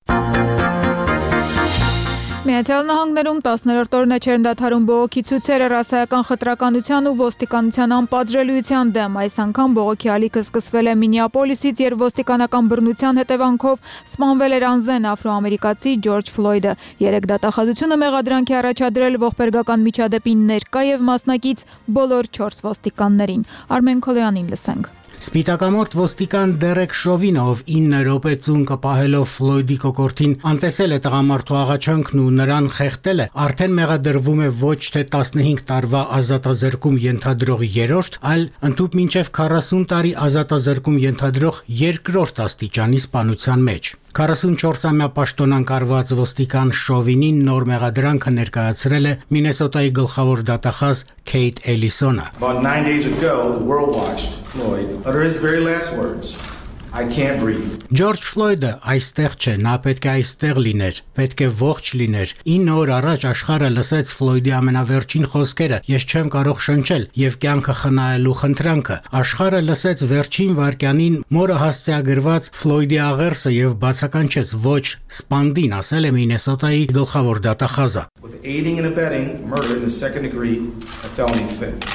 Միացյալ Նահանգներում տասներորդ օրն է չեն դադարում բողոքի ցույցերը ռասայական խտրականության ու ոստիկանության անպատժելիության դեմ։ Այս անգամ բողոքի ալիքը սկսվել է Մինեապոլիսից, երբ ոստիկանական բռնության հետևանքով սպանվել էր անզեն աֆրոամերիկացի Ջորջ Ֆլոյդը։ Երեք դատախազությունը մեղադրանք է առաջադրել ողբերգական միջադեպի ներկա եւ մասնակից բոլոր չորս ոստիկաններին։ Արմեն Քոլոյանին լսենք։ Սպիտակամորթ ոստիկան Դերեկ Շովինը, ով ինը րոպե ծունկը պահելով Ֆլոյդի կոկորդին անտեսել է տղամարդու աղաչանքն ու նրան խեղդել է, արդեն մեղադրվում է ոչ թե տասնհինգ տարվա ազատազրկում ենթադրող երրորդ, այլ ընդհուպ մինչև քառասուն տարի ազատազրկում ենթադրող երկրորդ աստիճանի սպանության մեջ։ քառասունչորսամյա պաշտոնանկ արված ոստիկան Շովինին նոր մեղադրանքը ներկայացրել է Մինեսոտայի գլխավոր դատախազ Քեյթ Էլիսոնը։ About nine days ago, the world watched Floyd utter his very last words. I can't breathe. Ջորջ Ֆլոյդը այստեղ չէ, նա պետք է այստեղ լիներ, պետք է ողջ լիներ։ ինը օր առաջ աշխարհը լսեց Ֆլոյդի ամենավերջին խոսքերը. Ես չեմ կարող շնչել եւ կյանքը խնայելու խնդրանքը։ Աշխարհը լսեց վերջին վայրկյանին մորը հասցեագրված Ֆլոյդի աղերսը եւ բացականչեց ոչ սպանդին, ասել է Մինեսոտայի գլխավոր դատախազը։ With aiding and abetting murder in the second degree, a felony offense.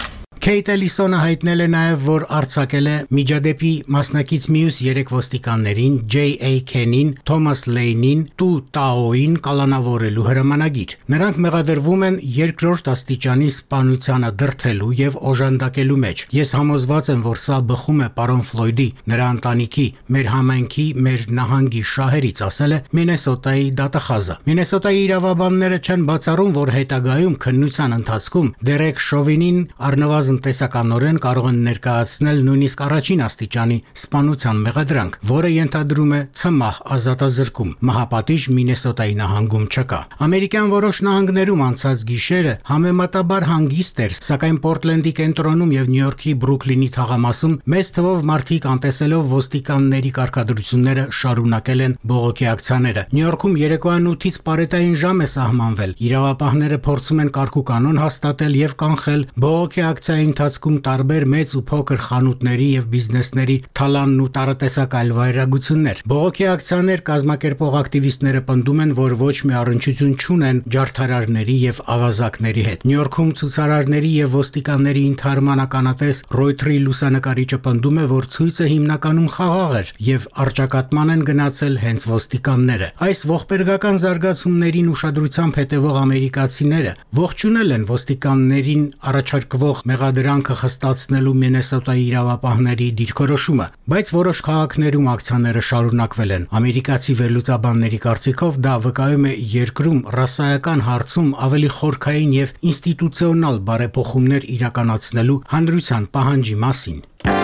Քեյթ Էլիսոնը հայտնել է նաև, որ արձակել է միջադեպի մասնակից մյուս երեք ոստիկաններին՝ Ջեյ Էյ Քենին, Թոմաս Լեյնին, Տու Տաոին կալանավորելու հրամանագիր։ Նրանք մեղադրվում են երկրորդ աստիճանի սպանությանը դրդելու եւ օժանդակելու մեջ։ Ես համոզված եմ, որ սա բխում է պարոն Ֆլոյդի, նրա ընտանիքի, մեր համայնքի, մեր նահանգի շահերից, ասել է Մինեսոտայի դատախազը։ Մինեսոտայի իրավաբանները չեն բացառում, որ հետագայում քննության ընթացքում Դերեկ Շովինին առնվազն տեսականորեն կարող են ներկայացնել նույնիսկ առաջին աստիճանի սպանության մեղադրանք, որը ենթադրում է ցմահ ազատազրկում։ Մահապատիժ Մինեսոտայի նահանգում չկա։ Ամերիկյան որոշ նահանգներում անցած գիշերը համեմատաբար հանգիստ էր, սակայն Պորտլենդի կենտրոնում եւ Նյու Յորքի Բրուքլինի թաղամասում մեծ թվով մարդիկ անտեսելով ոստիկանների կարգադրությունները շարունակել են բողոքի ակցիաները։ Նյու Յորքում երեկոյան ութից պարետային ժամ է սահմանվել։ Իրավապահները փորձում են կարգուկանոն հաստատել եւ կանխել բողոքի ակցիայի ընթացքում տարբեր մեծ ու փոքր խանութների եւ բիզնեսների թալանն ու տարատեսակ այլ վայրագություններ։ Բողոքի ակցիաներ կազմակերպող ակտիվիստները պնդում են, որ ոչ մի առնչություն չունեն ջարդարարների եւ ավազակների հետ։ Նյու Յորքում ցուցարարների եւ ոստիկանների ընդհարման ականատես Ռոյթերի լուսանկարիչը պնդում է, որ ցույցը հիմնականում խաղաղ էր եւ արճակատման են գնացել հենց ոստիկանները։ Այս ողբերգական զարգացումներին ուշադրությամբ հետևող ամերիկացիները ողջունել են ոստիկաններին առաջարկվող մեղադրանքը խստացնելու Մինեսոտայի իրավապահների դիրքորոշումը, բայց որոշ քաղաքներում ակցիաները շարունակվել են։ Ամերիկացի վերլուծաբանների կարծիքով դա վկայում է երկրում ռասայական հարցում ավելի խորքային եւ ինստիտուցիոնալ բարեփոխումներ իրականացնելու հանրության պահանջի մասին։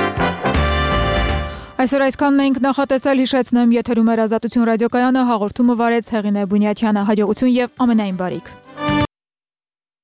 Այսօր այսքանն էինք նախատեսել, հիշեցնեմ, եթերում էր Ազատություն ռադիոկայանը, հաղորդումը վարեց Հեղինե Բունյաթյանը, հաջողություն եւ ամենայն բարիք։